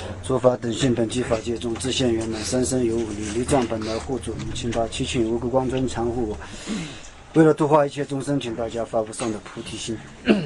诸法等性本具法界中，自现圆满，三生有五力，力藏本来护主，请把七情无垢光尊常护我。为了度化一切众生，请大家发不上的菩提心。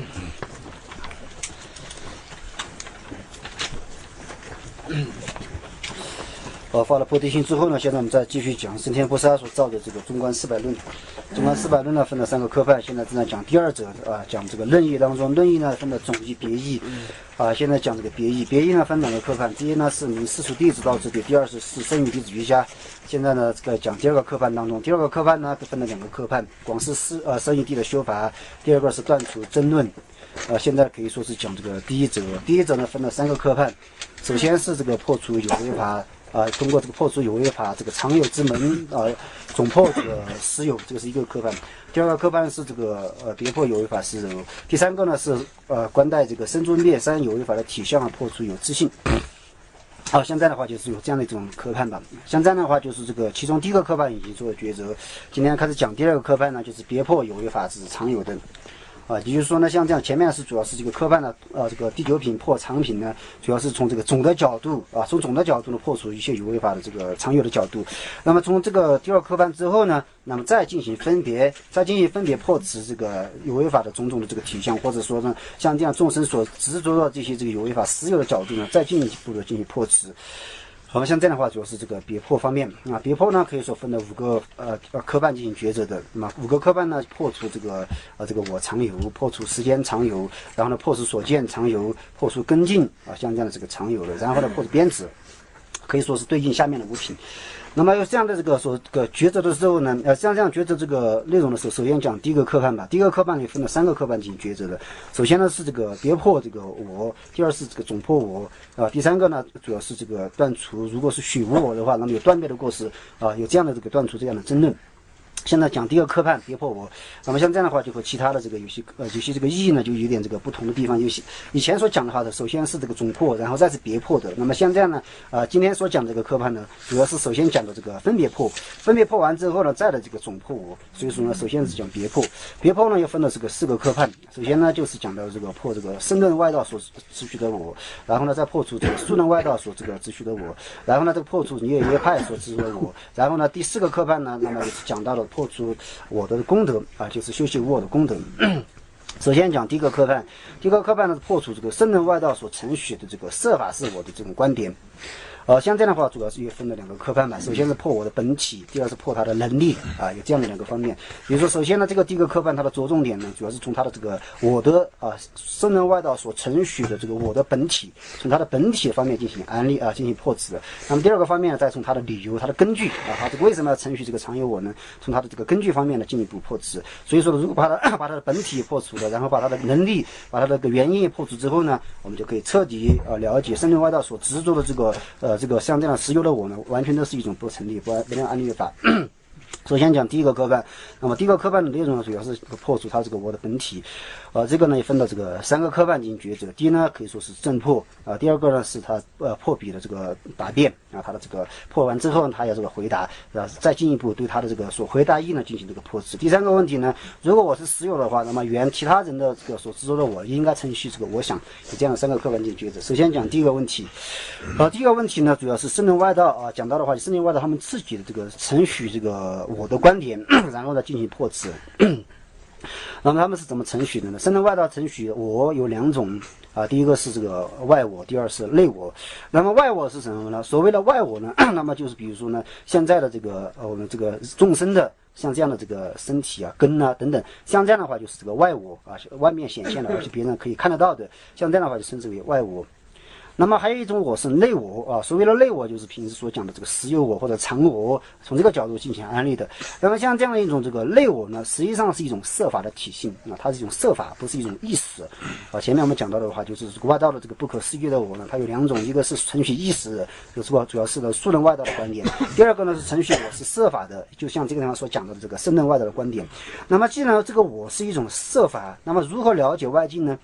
发了菩提心之后呢，现在我们再继续讲升天菩萨所造的这个中观400论。中观400论呢分了3个科派，现在正在讲第二则讲这个论义当中，论义呢分了总义、别义现在讲这个别义。别义呢分2个科派，第一呢是明世俗弟子道之别，第二是圣义弟子瑜伽。现在呢这个讲第2个科派当中，第2个科派呢分了2个科派，广是圣义谛的修法，第二个是断除争论。现在可以说是讲这个第一则。第一则呢分了3个科派，首先是这个破除有为法。通过这个破除有为法这个常有之门总破这个实有，这个是一个科派。第2个科派是这个别破有为法实有。第3个呢是观待这个生诸灭三有为法的体相破除有自性。现在的话就是有这样的一种科判吧。现在的话就是这个其中第1个科判已经做了抉择，今天开始讲第2个科判呢，就是别破有为法之常有的。也就是说呢，像这样前面是主要是这个科判的这个第9品破常品呢，主要是从这个总的角度从总的角度呢破除一切有为法的这个常有的角度。那么从这个第2科判之后呢，那么再进行分别破除这个有为法的种种的这个体相，或者说呢，像这样众生所执着的这些这个有为法实有的角度呢，再进一步的进行破除。好，像这样的话主要是这个别破方面别破呢可以说分了5个科判进行抉择的。那么5个科判呢破除这个我常有，破除时间常有，然后呢破除所见常有，破除根境像这样的这个常有的，然后呢破除边执，可以说是对应下面的5品。那么有这样的这个抉择的时候呢，像这样抉择这个内容的时候，首先讲第1个科判吧。第1个科判也分了3个科判进行抉择的。首先呢是这个别破这个我，第2是这个总破我第3个呢主要是这个断除，如果是虚无我的话，那么有断灭的过失有这样的这个断除这样的争论。现在讲第2个科判别破我，那么像这样的话就和其他的这个有些这个意义呢就有点这个不同的地方。以前所讲的话的，首先是这个总破，然后再是别破的。那么像这样呢今天所讲的这个科判呢，主要是首先讲的这个分别破，分别破完之后呢，再的这个总破我。所以说呢，首先是讲别破，别破呢又分了这个4个科判。首先呢就是讲到这个破这个声论外道所执取的我，然后呢再破除这个数论外道所这个执取的我，然后呢这个破除耶派所执取的我，然后呢第4个科判呢，那么就是讲到了破除我的功德就是修习我的功德。首先讲第1个科判，第1个科判呢破除这个声论外道所承许的这个色法是我的这种观点。像这样的话主要是又分了2个科判吧。首先是破我的本体，第2是破它的能力有这样的2个方面。比如说首先呢这个第1个科判它的着重点呢，主要是从它的这个我的声论外道所承许的这个我的本体，从它的本体方面进行安利进行破除。那么第2个方面呢，再从它的理由、它的根据它这个为什么要承许这个常有我呢，从它的这个根据方面呢进一步破除。所以说如果把它的本体破除了，然后把它的能力、把它的原因破除之后呢，我们就可以彻底了解声论外道所执着的这个像这样实有的我呢，完全都是一种不成立、不能安立的法。首先讲第1个科判，那么第1个科判的内容呢，主要是破除它这个我的本体。这个呢也分到这个3个科判进行抉择。第一呢可以说是正破第2个呢是它破彼的这个答辩它的这个破完之后呢，它有这个回答再进一步对它的这个所回答义呢进行这个破除。第3个问题呢，如果我是实有的话，那么原其他人的这个所执着的我应该承许这个我想，有这样的3个科判进行抉择。首先讲第1个问题，第1个问题呢主要是声论外道讲到的话，声论外道他们自己的这个承许这个我的观点然后呢进行破除。那么他们是怎么承许的呢？声论外道承许我有2种第1个是这个外我，第2是内我。那么外我是什么呢？所谓的外我呢那么就是比如说呢，现在的这个我们这个众生的像这样的这个身体根等等，像这样的话就是这个外我外面显现的，而且别人可以看得到的，像这样的话就称之为外我。那么还有一种我是内我所谓的内我就是平时所讲的这个实有我或者常我，从这个角度进行安利的。那么像这样的一种这个内我呢，实际上是一种色法的体性它是一种色法，不是一种意识前面我们讲到的话，就是外道的这个不可思议的我呢，它有2种，一个是承许意识的，就是主要是的数论外道的观点；第2个呢是承许我是色法的，就像这个地方所讲的这个声论外道的观点。那么既然这个我是一种色法，那么如何了解外境呢？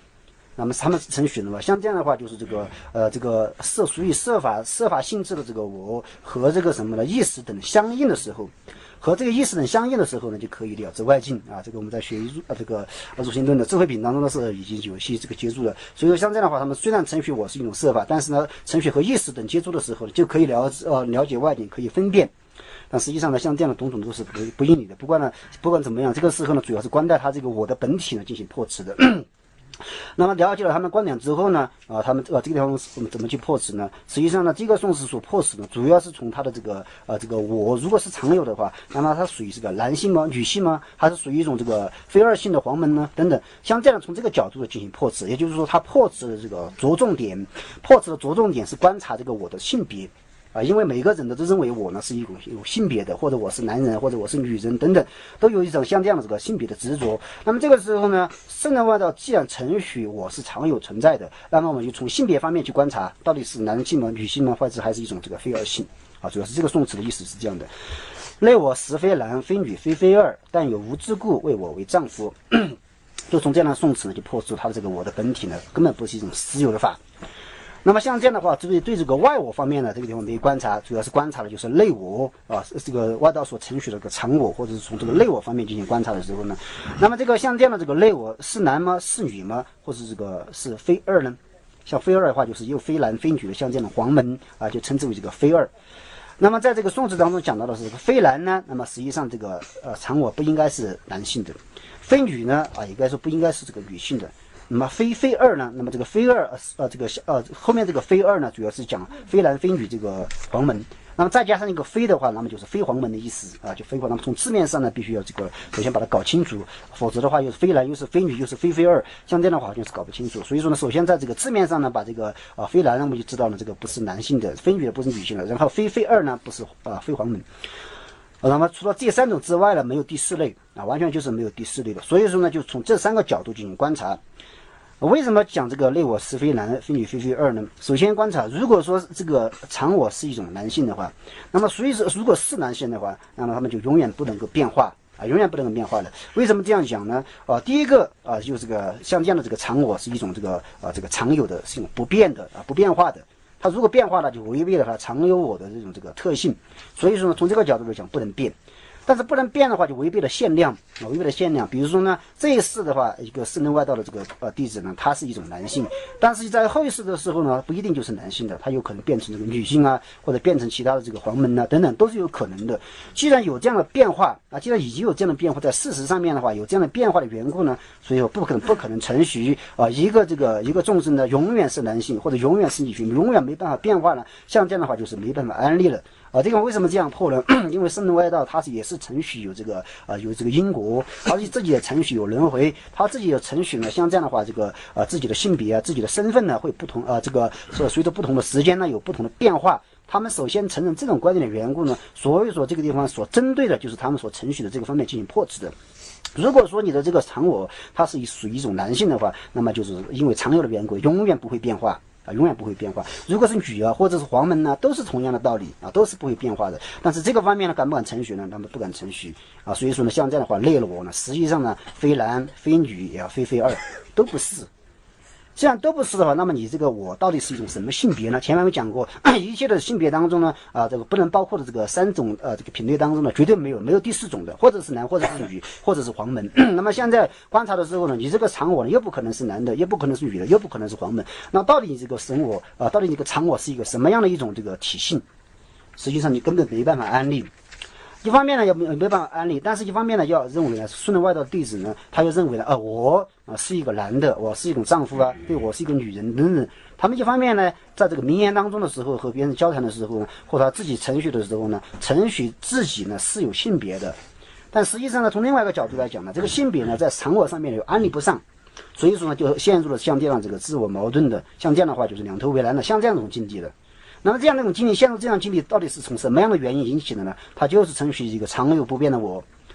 那么他们是程序的嘛？像这样的话，就是这个属于设法性质的这个我和这个什么呢意识等相应的时候，和这个意识等相应的时候呢，就可以了知外境啊。这个我们在学这个入心论的智慧品当中呢是已经有些这个接触了。所以说像这样的话，他们虽然程序我是一种设法，但是呢，程序和意识等接触的时候，就可以了解外境，可以分辨。但实际上呢，像这样的种种都是不应理的。不管怎么样，这个时候呢，主要是观待它这个我的本体呢进行破斥的。那么了解了他们观点之后呢，他们这个地方我们怎么去破斥呢？实际上呢，这个宋词所破斥呢，主要是从他的这个我如果是常有的话，那么它属于这个男性吗？女性吗？还是属于一种这个非二性的黄门呢？等等，像这样从这个角度的进行破斥，也就是说，他破斥的这个着重点是观察这个我的性别。因为每个人都认为我呢是一种有性别的，或者我是男人，或者我是女人等等，都有一种像这样的这个性别的执着。那么这个时候呢，圣人外道既然承许我是常有存在的，那么我们就从性别方面去观察，到底是男性吗、女性吗，或者还是一种这个非二性主要是这个宋词的意思是这样的：内我实非男非女非二，但有无之故为我为丈夫。就从这样的宋词呢，就破除他的这个我的本体呢，根本不是一种私有的法。那么像这样的话，对这个外我方面呢，这个地方没观察，主要是观察的就是内我这个外道所承许的这个常我，或者是从这个内我方面进行观察的时候呢，那么这个像这样的这个内我是男吗？是女吗？或是这个是非二呢？像非二的话，就是又非男非女的，像这样的黄门就称之为这个非二。那么在这个宋词当中讲到的是这个非男呢，那么实际上这个常我不应该是男性的，非女呢应该说不应该是这个女性的。那么非二呢？那么这个非二后面这个非二呢，主要是讲非男非女这个黄门。那么再加上一个非的话，那么就是非黄门的意思就非黄。那么从字面上呢，必须要这个首先把它搞清楚，否则的话又是非男又是非女又是非二，像这样的话好像是搞不清楚。所以说呢，首先在这个字面上呢，把这个非男我们就知道了这个不是男性的，非女的不是女性的，然后非二呢不是非黄门。那么除了这三种之外呢，没有第四类完全就是没有第四类的。所以说呢，就从这三个角度进行观察。为什么讲这个内我是非男非女非二呢？首先观察，如果说这个常我是一种男性的话，那么所以说如果是男性的话，那么他们就永远不能够变化永远不能够变化的。为什么这样讲呢？第一个就这个像这样的这个常我是一种这个常有的，是一种不变的不变化的。它如果变化了，就违背了它常有我的这个特性。所以说呢，从这个角度来讲，不能变。但是不能变的话，就违背了限量违背了限量。比如说呢，这一世的话，一个圣人外道的这个弟子呢，他是一种男性，但是在后一世的时候呢，不一定就是男性的，他有可能变成这个女性或者变成其他的这个黄门等等，都是有可能的。既然有这样的变化既然已经有这样的变化，在事实上面的话，有这样的变化的缘故呢，所以说不可能承许一个众生呢永远是男性或者永远是女性，永远没办法变化呢，像这样的话就是没办法安立了。这个为什么这样破呢？因为圣人外道他也是承许有这个因果，他自己也承许有轮回，他自己也承许呢，像这样的话，这个自己的性别自己的身份呢会不同随着不同的时间呢有不同的变化。他们首先承认这种观点的缘故呢，所以说这个地方所针对的就是他们所承许的这个方面进行破斥的。如果说你的这个常我它是属于一种男性的话，那么就是因为常有的缘故，永远不会变化。永远不会变化。如果是女或者是黄门呢，都是同样的道理都是不会变化的。但是这个方面呢，敢不敢承许呢？他们不敢承许所以说呢，像这样的话，内我呢，实际上呢，非男非女也非二，都不是。既然都不是的话，那么你这个我到底是一种什么性别呢？前面我讲过，一切的性别当中呢，这个不能包括的这个三种这个品类当中呢，绝对没有第四种的，或者是男，或者是女，或者是黄门。那么现在观察的时候呢，你这个常我呢，又不可能是男的，又不可能是女的，又不可能是黄门。那到底你这个神我到底你这个常我是一个什么样的一种这个体性？实际上你根本没办法安立。一方面呢也没办法安利，但是一方面呢要认为呢，顺人外道的弟子呢，他又认为呢，我是一个男的，我是一种丈夫对，我是一个女人等等。他们一方面呢，在这个名言当中的时候，和别人交谈的时候呢，或者他自己承许的时候呢，承许自己呢是有性别的，但实际上呢，从另外一个角度来讲呢，这个性别呢在常我上面又安利不上，所以说呢，就陷入了像这样这个自我矛盾的，像这样的话就是两头为难的，像这样一种境地的。那么这样的一种经历，陷入这样经历，到底是从什么样的原因引起的呢？它就是承许一个常有不变的我，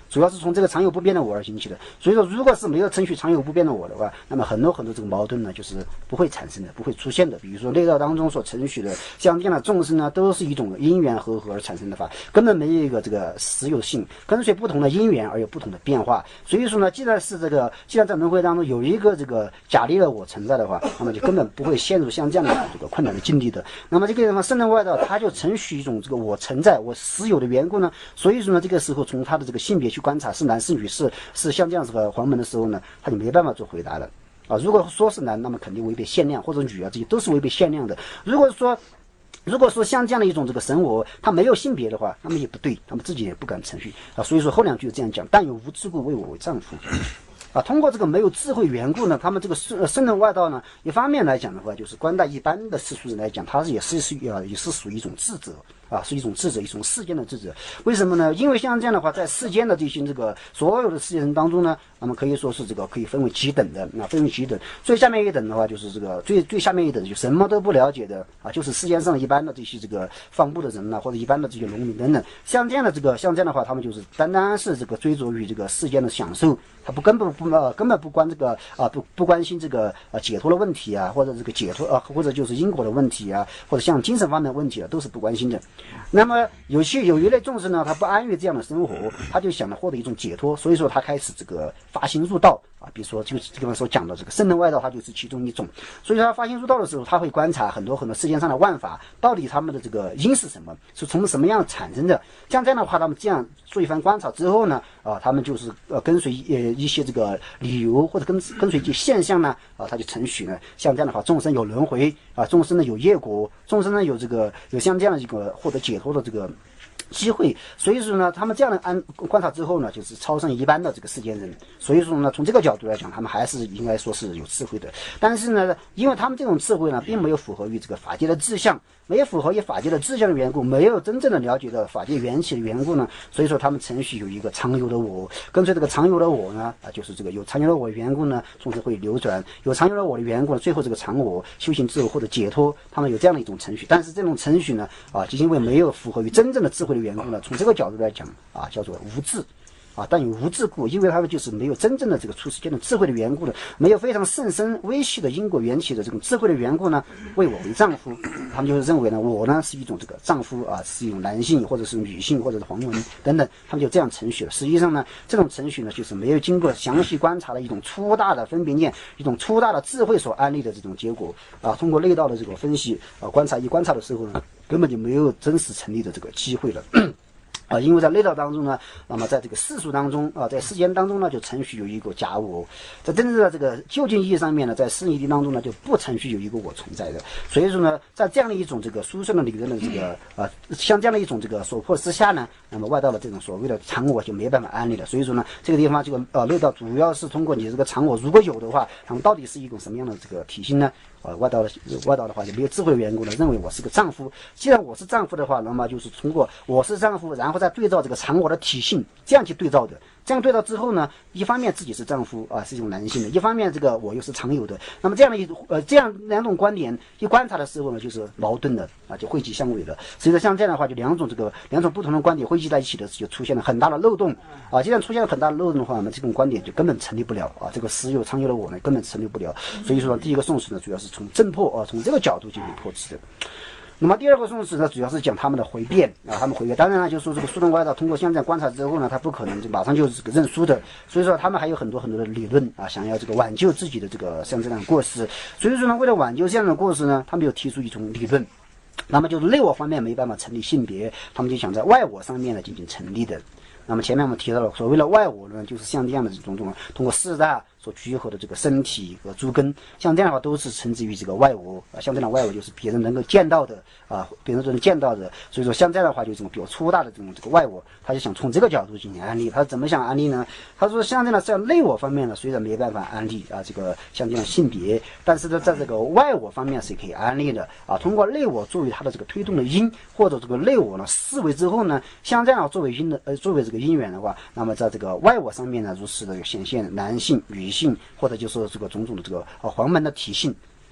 主要是从这个常有不变的我而引起的。所以说，如果是没有程序常有不变的我的话，那么很多这个矛盾呢，就是不会产生的，不会出现的。比如说内道当中所程序的相见的众生呢，都是一种因缘和合而产生的法，根本没有一个这个实有性，跟随不同的因缘而有不同的变化。所以说呢，既然在轮回当中有一个这个假立的我存在的话，那么就根本不会陷入像这样的这个困难的境地的。那么这个地方圣人外道，它就程序一种这个我存在我实有的缘故呢，所以说呢，这个时候从他的这个性别去观察是男是女是像这样子的黄门的时候呢，他就没办法做回答了啊。如果说是男，那么肯定违背限量，或者女啊，这些都是违背限量的。如果说像这样的一种这个神我，他没有性别的话，那么也不对，他们自己也不敢程序啊。所以说后两句这样讲：但有无智故，为我为丈夫。啊，通过这个没有智慧缘故呢，他们这个圣人外道呢，一方面来讲的话，就是观待一般的世俗人来讲，他也是属于一种智者啊，是一种智者，一种世间的智者。为什么呢？因为像这样的话，在世间的这些这个所有的世界人当中呢，那么可以说是这个可以分为几等的啊，分为几等。最下面一等的话，就是这个最下面一等就什么都不了解的啊，就是世间上一般的这些这个放牧的人呢，或者一般的这些农民等等。像这样的话，他们就是单单是这个追逐于这个世间的享受。他根本不关这个不关心这个解脱的问题啊，或者这个解脱或者就是因果的问题啊，或者像精神方面的问题啊，都是不关心的。那么有一类众生呢，他不安于这样的生活，他就想着获得一种解脱，所以说他开始这个发心入道啊，比如说就是这个所讲的这个圣人外道，它就是其中一种。所以他发心入道的时候，他会观察很多世间上的万法，到底他们的这个因是什么，是从什么样产生的。像这样的话，他们这样做一番观察之后呢，他们就是跟随一些这个理由或者跟随一些现象呢，他就程序呢，像这样的话，众生有轮回啊，众生呢有业果，众生呢有像这样的一个获得解脱的这个机会。所以说呢，他们这样的观察之后呢，就是超胜一般的这个世间人。所以说呢，从这个角度来讲，他们还是应该说是有智慧的。但是呢，因为他们这种智慧呢，并没有符合于这个法界的志向，没有符合于法界的志向的缘故，没有真正的了解到法界缘起的缘故呢，所以说他们程序有一个常有的我，跟随这个常有的我呢，就是这个有常有的我缘故呢，总是会流转，有常有的我的缘故呢，最后这个常我修行之后或者解脱，他们有这样的一种程序。但是这种程序呢，就因为没有符合于真正的智慧的缘故呢，从这个角度来讲叫做无智。但有无智故，因为他们就是没有真正的这个出世间的智慧的缘故呢，没有非常甚深微细的因果缘起的这种智慧的缘故呢，为我为丈夫，他们就是认为呢，我呢是一种这个丈夫是一种男性或者是女性或者是黄文等等，他们就这样程序了。实际上呢，这种程序呢，就是没有经过详细观察的一种粗大的分别念，一种粗大的智慧所安立的这种结果通过内道的这个分析观察的时候呢，根本就没有真实成立的这个机会了。因为在内道当中呢，那么在这个世俗当中在世间当中呢，就程序有一个假我，在真正的这个究竟意义上面呢，在世义当中呢，就不程序有一个我存在的。所以说呢，在这样的一种这个殊胜的理论的这个像这样的一种这个所迫之下呢，那么外道的这种所谓的常我就没办法安立了。所以说呢，这个地方这个内道主要是通过你这个常我如果有的话，那么到底是一种什么样的这个体系呢？外道的话就没有智慧的缘故呢，认为我是个丈夫。既然我是丈夫的话，那么就是通过我是丈夫，然后再对照这个常我的体性，这样去对照的。这样对照之后呢，一方面自己是丈夫是一种男性的，一方面这个我又是常有的。那么这样两种观点一观察的时候呢，就是矛盾的就汇集相违了。所以说像这样的话，就两种不同的观点汇集在一起的，就出现了很大的漏洞既然出现了很大的漏洞的话，那么这种观点就根本成立不了这个实有常有的我呢，根本成立不了。所以说第一个宋词呢，主要是从正破从这个角度进行破斥的。那么第二个宋词呢，主要是讲他们的回辩他们回辩。当然呢，就说这个疏通外道通过像这样观察之后呢，他不可能就马上就这个认输的，所以说他们还有很多的理论想要这个挽救自己的这个像这样的过失。所以说呢，为了挽救这样的过失呢，他们又提出一种理论，那么就是内我方面没办法成立性别，他们就想在外我上面呢进行成立的。那么前面我们提到了，所谓的外我呢，就是像这样的这种通过四大所聚合的这个身体和诸根，像这样的话都是称之于这个外我像这样的外我就是别人能够见到的别人都能见到的。所以说像这样的话，就这种比较粗大的这个外我，他就想从这个角度进行安利。他怎么想安利呢？他说像这样内我方面呢，虽然没办法安利这个像这样性别，但是呢，在这个外我方面是可以安利的通过内我作为他的这个推动的因，或者这个内我呢思维之后呢，像这样作为因的作为这个因缘的话，那么在这个外我上面呢，如实的显现男性、女性，或者就是这个种种的这个黄门的体性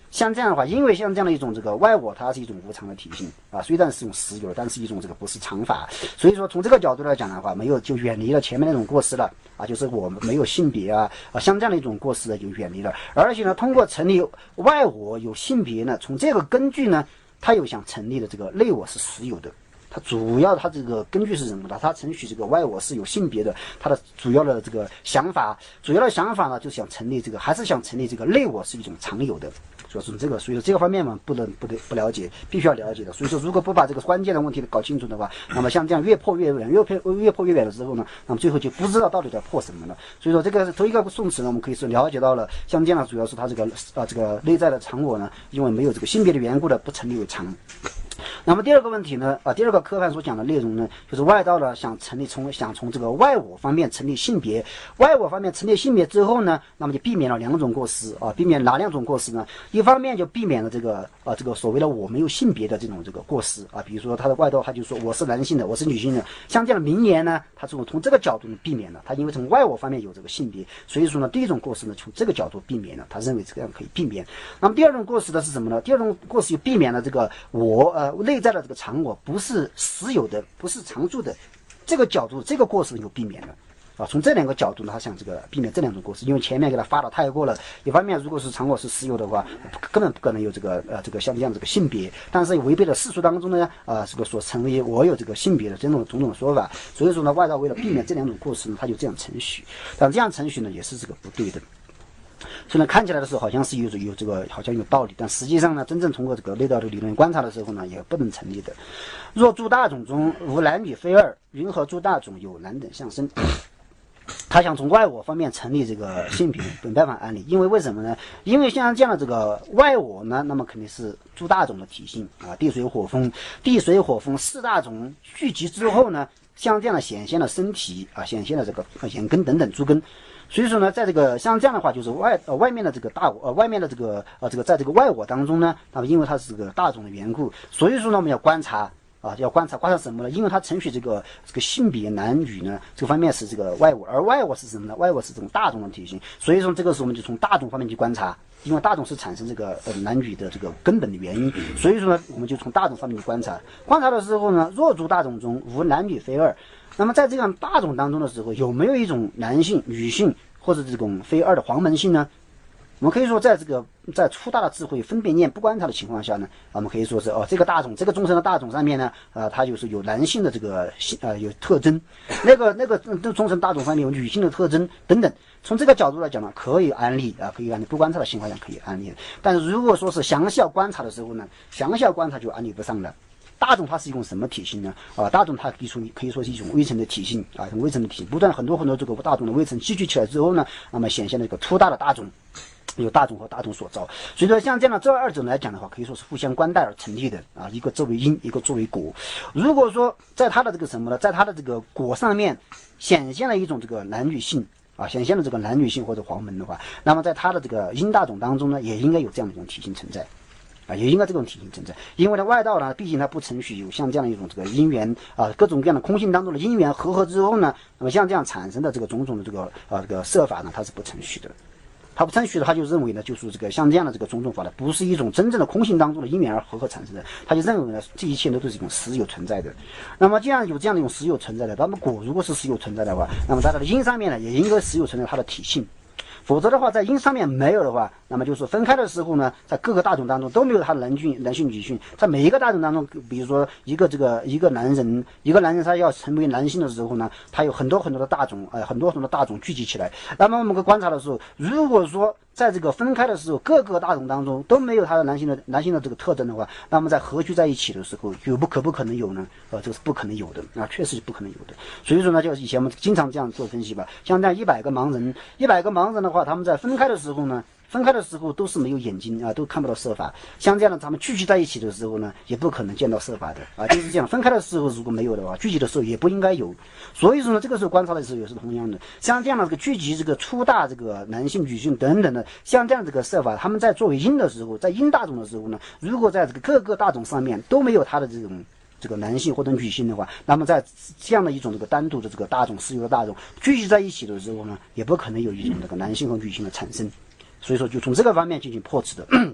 像这样的话，因为像这样的一种这个外我，它是一种无常的体性啊，虽然是一种实有，但是一种这个不是常法，所以说从这个角度来讲的话，没有就远离了前面那种过失了啊，就是我们没有性别像这样的一种过失呢就远离了，而且呢，通过成立外我有性别呢，从这个根据呢，他又想成立的这个内我是实有的。它主要它这个根据是什么呢？它程序这个外我是有性别的，它的主要的这个想法呢，就是想成立这个，还是想成立这个内我是一种常有的。所以说这个，所以说这个方面嘛，不了解，必须要了解的。所以说，如果不把这个关键的问题搞清楚的话，那么像这样越破越远的时候呢，那么最后就不知道到底在破什么了。所以说，这个头一个宋词呢，我们可以说了解到了，像这样主要是它这个内在的常我呢，因为没有这个性别的缘故的，不成立为常。那么第二个问题呢，第二个科判所讲的内容呢，就是外道呢想从这个外我方面成立性别，外我方面成立性别之后呢，那么就避免了两种过失啊，避免哪两种过失呢？一方面就避免了这个所谓的我没有性别的这种过失啊，比如说他的外道他就说我是男性的，我是女性的，像这样的名言呢，他从这个角度避免了，他因为从外我方面有这个性别，所以说呢，第一种过失呢从这个角度避免了，他认为这样可以避免。那么第二种过失的是什么呢？第二种过失就避免了这个内在的这个常我不是实有的，不是常住的，这个角度这个过失就避免了啊。从这两个角度呢，他想这个避免这两种过失，因为前面给他发的太过了。一方面，如果是常我是实有的话，根本不可能有这个像这样这个性别，但是违背了世俗当中呢这个所成为我有这个性别的这种种种说法。所以说呢，外道为了避免这两种过失呢，他就这样程序，但这样程序呢也是这个不对的。所以呢，看起来的时候好像是有这个好像有道理，但实际上呢，真正通过这个内道的理论观察的时候呢，也不能成立的。若诸大种中无男女非二，云何诸大种有男等相生？他想从外我方面成立这个性别，本办法案例，因为为什么呢？因为像这样的这个外我呢，那么肯定是诸大种的体性啊，地水火风四大种聚集之后呢，像这样的显现了身体啊，显现了这个眼根等等诸根。所以说呢，在这个像这样的话，就是外面的这个大我外面的这个在这个外我当中呢，那么因为它是这个大种的缘故，所以说呢，我们要观察要观察什么呢？因为它程序这个性别男女呢，这个方面是这个外我，而外我是什么呢？外我是这种大众的体型，所以说这个时候我们就从大众方面去观察，因为大众是产生这个男女的这个根本的原因，所以说呢，我们就从大众方面去观察的时候呢，若诸大种中无男女非二，那么在这样大种当中的时候，有没有一种男性、女性或者这种非二的黄门性呢？我们可以说，在粗大的智慧分辨念不观察的情况下呢，我们可以说是这个大种，这个众生的大种上面呢，它就是有男性的这个有特征，那个众生大种上面有女性的特征等等。从这个角度来讲呢，可以安利不观察的情况下可以安利。但是如果说是详细要观察的时候呢，详细要观察就安利不上了。大众它是一种什么体性呢？大众它可以说是一种微尘的体性啊，一种微尘的体性，不断很多这个大众的微尘积聚起来之后呢，那么显现了一个粗大的大众。有大众和大众所造，所以说像这样的这二者来讲的话，可以说是互相关带而成立的啊，一个作为因，一个作为果。如果说在它的这个什么呢，在它的这个果上面显现了一种这个男女性啊，显现了这个男女性或者黄门的话，那么在它的这个因大种当中呢，也应该有这样的一种体性存在。也应该这种体性存在，因为呢，外道呢，毕竟它不程序有像这样一种这个因缘各种各样的空性当中的因缘合之后呢，那么像这样产生的这个种种的这个设法呢，它是不程序的。他不程序的，他就认为呢，就是这个像这样的这个种种法呢，不是一种真正的空性当中的因缘而合产生的，他就认为呢，这一切都是一种实有存在的。那么既然有这样的一种实有存在的，那么果如果是实有存在的话，那么在它的因上面呢，也应该实有存在它的体性。否则的话，在因上面没有的话，那么就是分开的时候呢，在各个大种当中都没有它的男性、女性，在每一个大种当中，比如说一个男人他要成为男性的时候呢，他有很多的大种，很多的大种聚集起来。那么我们可以观察的时候，如果说在这个分开的时候，各个大种当中都没有它的男性的这个特征的话，那么在合聚在一起的时候，不可能有呢？这是不可能有的啊，确实是不可能有的。所以说呢，就以前我们经常这样做分析吧，像这样100个盲人的话，他们在分开的时候呢，都是没有眼睛啊，都看不到色法。像这样的，他们聚集在一起的时候呢，也不可能见到色法的啊，就是这样。分开的时候如果没有的话，聚集的时候也不应该有。所以说呢，这个时候观察的时候也是同样的。像这样的这个聚集这个粗大这个男性、女性等等的，像这样这个色法，他们在作为因的时候，在因大种的时候呢，如果在这个各个大种上面都没有他的这个男性或者女性的话，那么在这样的一种这个单独的这个大种实有的大种聚集在一起的时候呢，也不可能有一种这个男性和女性的产生。所以说就从这个方面进行破斥的。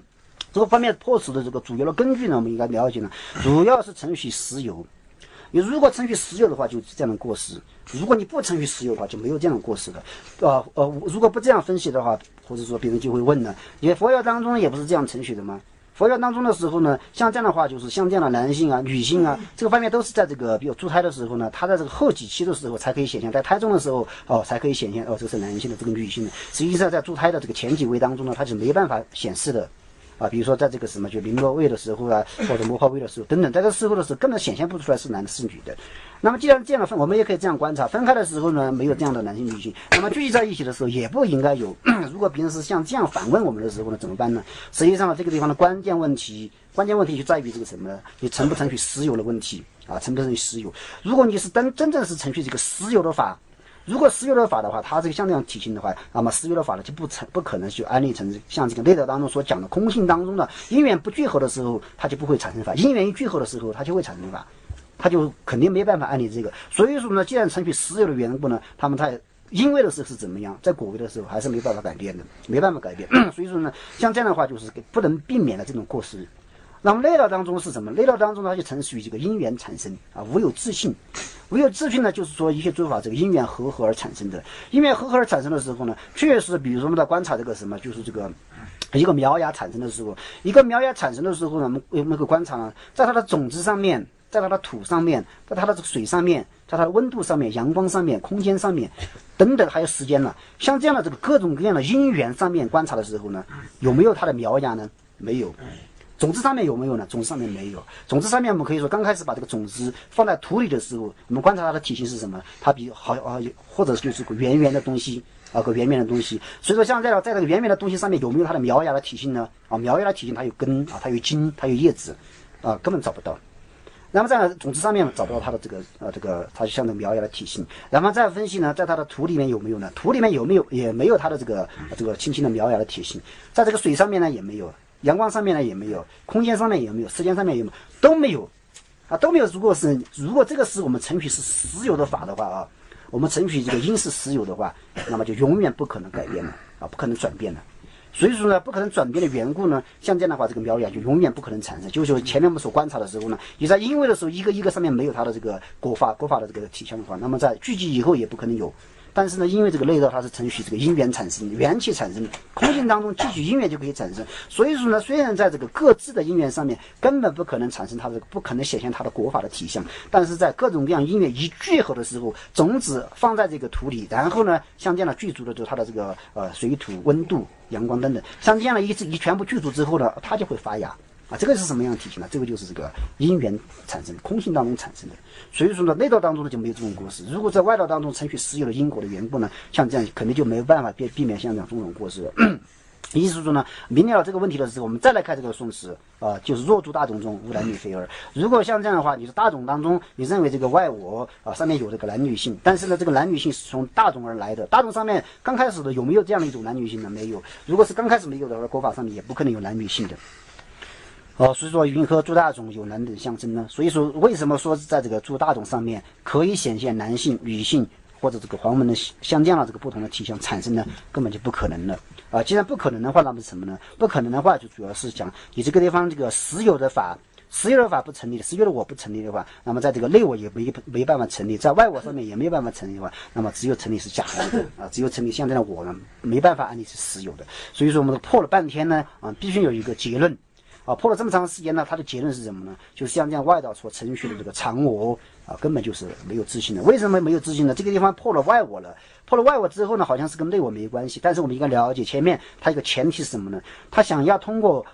这个方面破除的这个主要的根据呢，我们应该了解呢，主要是程序私有。你如果程序私有的话，就这样的过失；如果你不程序私有的话，就没有这样的过失的。如果不这样分析的话，或者说别人就会问了，因为佛教当中也不是这样程序的吗？佛教当中的时候呢，像这样的话，就是像这样的男性啊、女性啊，这个方面都是在这个比如堕胎的时候呢，他在这个后几期的时候才可以显现，在胎中的时候才可以显现这是男性的，这个女性的。实际上在堕胎的这个前几位当中呢，它是没办法显示的。比如说在这个什么就绫罗位的时候啊，或者摩诃位的时候等等，在这个时候的时候根本显现不出来是男的是女的。那么既然这样的分，我们也可以这样观察，分开的时候呢没有这样的男性女性，那么聚集在一起的时候也不应该有。如果别人是像这样反问我们的时候呢，怎么办呢？实际上呢，这个地方的关键问题就在于这个什么呢？你程不程序私有的问题啊，程不程序私有。如果你是真正是程序这个私有的法。如果私有的法的话，它这个像这样体型的话，那么私有的法呢就不可能去安立成像这个内道当中所讲的空性当中的因缘不聚合的时候，它就不会产生法；因缘一聚合的时候，它就会产生法，它就肯定没办法安立这个。所以说呢，既然程序私有的缘故呢，他们在因为的时候是怎么样，在果位的时候还是没办法改变的，没办法改变。所以说呢，像这样的话就是不能避免的这种过失。那么内道当中是什么？内道当中它就程序于这个因缘产生啊，无有自性。无有自性呢，就是说一切诸法这个因缘和合而产生的。因缘和合而产生的时候呢，确实，比如说我们在观察这个什么，就是这个一个苗芽产生的时候，一个苗芽产生的时候呢，我们可以观察呢，在它的种子上面，在它的土上面，在它的水上面，在它的温度上面、阳光上面、空间上面等等，还有时间了。像这样的这个各种各样的因缘上面观察的时候呢，有没有它的苗芽呢？没有。种子上面有没有呢？种子上面没有。种子上面我们可以说，刚开始把这个种子放在土里的时候，我们观察它的体型是什么？它比好或者就是个圆圆的东西个圆圆的东西。所以说，像在这个圆圆的东西上面有没有它的苗芽的体型呢？苗芽的体型它有根它有茎，它有叶子根本找不到。然后在种子上面找不到它的这个它就像那苗芽的体型。然后再分析呢，在它的土里面有没有呢？土里面有没有也没有它的这个轻轻的苗芽的体型。在这个水上面呢也没有。阳光上面呢也没有，空间上面也没有，时间上面也没有，都没有都没有。如果这个是我们程序是私有的法的话我们程序这个因是私有的话，那么就永远不可能改变了不可能转变了。所以说呢，不可能转变的缘故呢，像这样的话，这个苗芽就永远不可能产生。就是前面我们所观察的时候呢，你在因为的时候，一个一个上面没有它的这个果法的这个体相的话，那么在聚集以后也不可能有。但是呢，因为这个内道它是程序这个因缘产生，缘起产生，空性当中汲取因缘就可以产生。所以说呢，虽然在这个各自的因缘上面根本不可能产生它的，不可能显现它的果法的体相，但是在各种各样因缘一聚合的时候，种子放在这个土里，然后呢，像这样的具足的就它的这个水土温度、阳光等等，像这样的一全部具足之后呢，它就会发芽。这个是什么样的体型呢？这个就是这个因缘产生，空性当中产生的。所以说呢，内道当中呢就没有这种过失。如果在外道当中程序私有的因果的缘故呢，像这样肯定就没有办法避免像这样种种过失了。意思是说呢，明了这个问题的时候，我们再来看这个宋词就是若诸大种中无男女非儿。如果像这样的话，你是大种当中，你认为这个外我上面有这个男女性，但是呢，这个男女性是从大种而来的。大种上面刚开始的有没有这样的一种男女性呢？没有。如果是刚开始没有的话，果法上面也不可能有男女性的。所以说云何诸大种有男等相争呢？所以说为什么说在这个诸大种上面可以显现男性、女性或者这个黄门的相这样的这个不同的体相产生呢？根本就不可能了既然不可能的话，那么是什么呢？不可能的话，就主要是讲你这个地方这个私有的法不成立的，私有的我不成立的话，那么在这个内我也没办法成立，在外我上面也没办法成立的话，那么只有成立是假的只有成立像这样的我呢，没办法安立是私有的。所以说我们破了半天呢必须有一个结论。破了这么长时间呢，它的结论是什么呢？就是像这样外道所程序的这个常我根本就是没有自信的。为什么没有自信呢？这个地方破了外我了，破了外我之后呢，好像是跟内我没关系。但是我们应该了解前面它一个前提是什么呢？他想要通过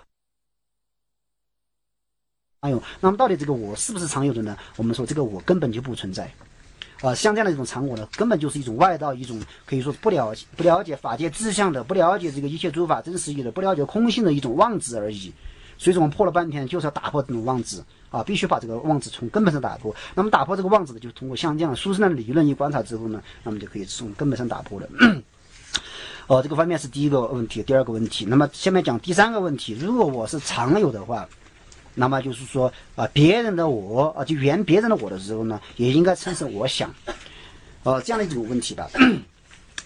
那么到底这个我是不是常有的呢？我们说这个我根本就不存在。像这样的一种常我呢，根本就是一种外道，一种可以说不了解法界志向的，不了解这个一切诸法真实义的，不了解空性的一种妄执而已。所以说我们破了半天就是要打破这种妄执必须把这个妄执从根本上打破。那么打破这个妄执的，就是通过像这样殊胜的理论一观察之后呢，那么就可以从根本上打破了。这个方面是第一个问题。第二个问题，那么下面讲第三个问题。如果我是常有的话，那么就是说别人的我就圆别人的我的时候呢，也应该称是我想这样的一种问题吧。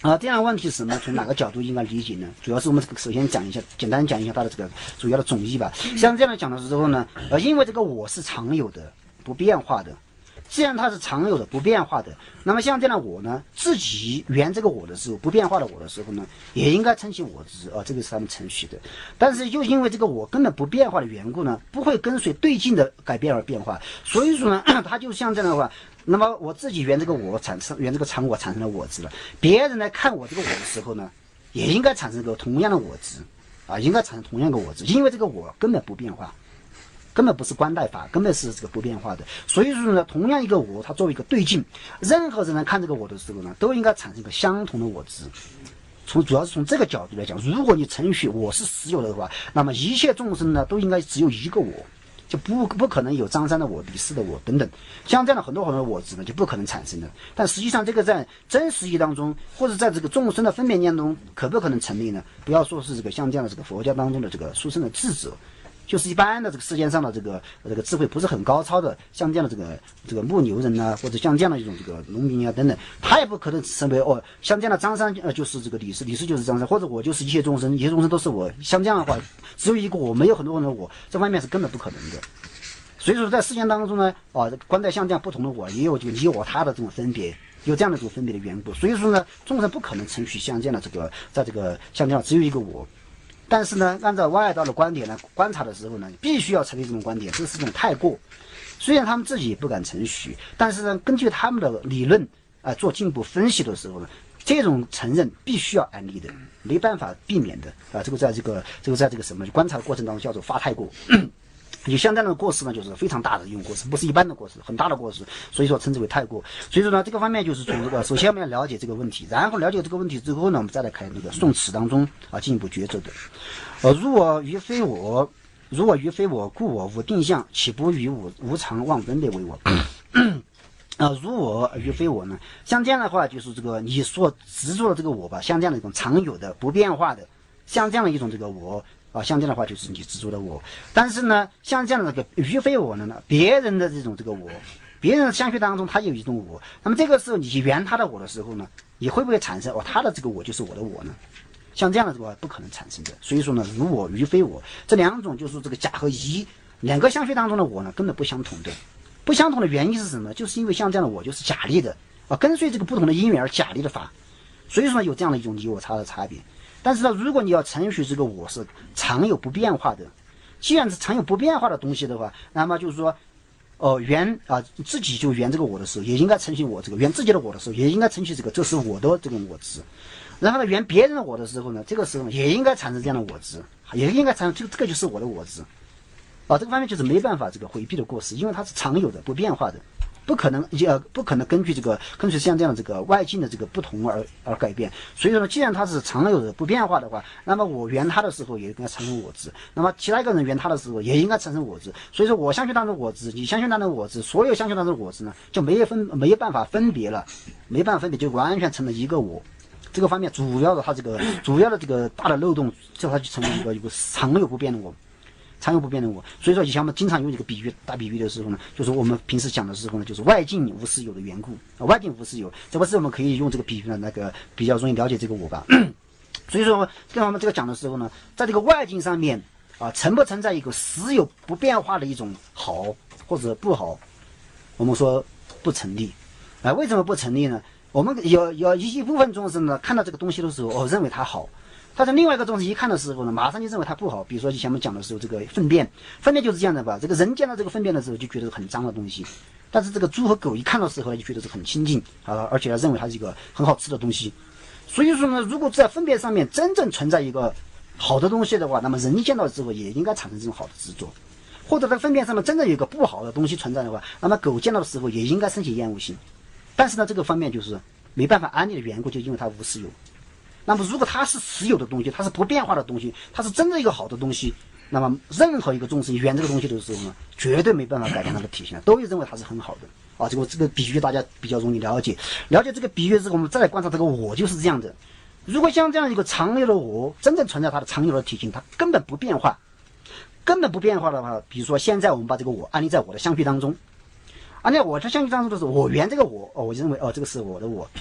这样的问题是什么？从哪个角度应该理解呢？主要是我们首先讲一下，简单讲一下它的这个主要的总义吧。像这样讲的时候呢，因为这个我是常有的、不变化的，既然它是常有的、不变化的，那么像这样的我呢，自己原这个我的时候，不变化的我的时候呢，也应该称其我执这个是他们程序的。但是又因为这个我根本不变化的缘故呢，不会跟随对境的改变而变化，所以说呢，它就像这样的话。那么我自己原这个我原这个常我产生了我执了，别人来看我这个我的时候呢，也应该产生个同样的我执应该产生同样的我执，因为这个我根本不变化，根本不是观待法，根本是这个不变化的。所以说呢，同样一个我，它作为一个对境，任何人来看这个我的时候呢，都应该产生一个相同的我执。主要是从这个角度来讲，如果你承许我是实有的话，那么一切众生呢，都应该只有一个我。就不可能有张三的我、李四的我等等，像这样的很多我执呢，就不可能产生的。但实际上，这个在真实义当中，或者在这个众生的分别念中，可不可能成立呢？不要说是这个像这样的这个佛教当中的这个殊胜的智者，就是一般的这个世界上的这个智慧不是很高超的，像这样的这个牧牛人啊，或者像这样的一种这个农民啊等等，他也不可能成为像这样的张三就是这个李四，李四就是张三，或者我就是一切众生，一切众生都是我。像这样的话，只有一个我，没有很多人的我，这方面是根本不可能的。所以说，在世间当中呢，观待像这样不同的我，也有这个你我他的这种分别，有这样的这种分别的缘故。所以说呢，众生不可能承许像这样的这个，在这个像这样只有一个我。但是呢，按照外道的观点呢，观察的时候呢，必须要成立这种观点，这是一种太过。虽然他们自己也不敢承许，但是呢，根据他们的理论做进一步分析的时候呢，这种承认必须要安立的，没办法避免的这个在这个什么观察的过程当中叫做发太过。有相这样的过失呢，就是非常大的一种过失，不是一般的过失，很大的过失，所以说称之为太过。所以说呢，这个方面就是从这个，首先我们要了解这个问题，然后了解这个问题之后呢，我们再来看那个宋词当中进一步抉择的。如我于非我，如我于非我，故我无定向，岂不与无常妄分别为我？如我于非我呢？像这样的话，就是这个你所执着的这个我吧，像这样的一种常有的、不变化的，像这样的一种这个我。像这样的话就是你执着的我，但是呢，像这样的这个于非我呢，别人的这个我，别人的相续当中他有一种我，那么这个时候你去圆他的我的时候呢，你会不会产生他的这个我就是我的我呢？像这样的这个不可能产生的。所以说呢，如我于非我这两种就是这个甲和乙两个相续当中的我呢，根本不相同的。不相同的原因是什么？就是因为像这样的我就是假立的跟随这个不同的因缘而假立的法，所以说呢有这样的一种你我他的差别。但是呢，如果你要承许这个我是常有不变化的，既然是常有不变化的东西的话，那么就是说，自己就圆这个我的时候，也应该承许我这个圆自己的我的时候，也应该承许这是我的这种我执。然后呢，圆别人的我的时候呢，这个时候也应该产生这样的我执，也应该产生这个就是我的我执。这个方面就是没办法这个回避的过失，因为它是常有的、不变化的。不可能根据跟随像这样的这个外境的这个不同而改变。所以说呢，既然它是常有的不变化的话，那么我圆它的时候也应该产生我执，那么其他一个人圆它的时候也应该产生我执。所以说我相信当中我执，你相信当中我执，所有相信当中我执呢，就没办法分别了，没办法分别，就完全成了一个我。这个方面主要的这个大的漏洞，就它就成为一个常有不变的我。常有不变的我，所以说以前我们经常用这个比喻打比喻的时候呢，就是我们平时讲的时候呢，就是外境无实有的缘故外境无实有，这不是我们可以用这个比喻呢，比较容易了解这个我吧。所以说跟我们这个讲的时候呢，在这个外境上面存不存在一个实有不变化的一种好或者不好，我们说不成立。为什么不成立呢？我们有一部分众生呢，看到这个东西的时候认为它好，但是另外一个众生一看的时候呢，马上就认为它不好。比如说以前我们讲的时候，这个粪便就是这样的吧。这个人见到这个粪便的时候就觉得是很脏的东西，但是这个猪和狗一看到的时候就觉得是很清净而且认为它是一个很好吃的东西。所以说呢，如果在粪便上面真正存在一个好的东西的话，那么人一见到之后也应该产生这种好的执着。或者在粪便上面真正有一个不好的东西存在的话，那么狗见到的时候也应该升起厌恶心。但是呢，这个方面就是没办法安立的缘故，就因为它无实有。那么如果它是实有的东西，它是不变化的东西，它是真正一个好的东西，那么任何一个众生圆这个东西的时候呢，绝对没办法改变它的体型，都会认为它是很好的这个比喻大家比较容易了解这个比喻之后，我们再来观察这个我就是这样的。如果像这样一个常有的我真正存在它的常有的体型，它根本不变化的话，比如说现在我们把这个我安立在我的相续当中，安立在我的相续当中的时候，我圆这个我认为这个是我的我，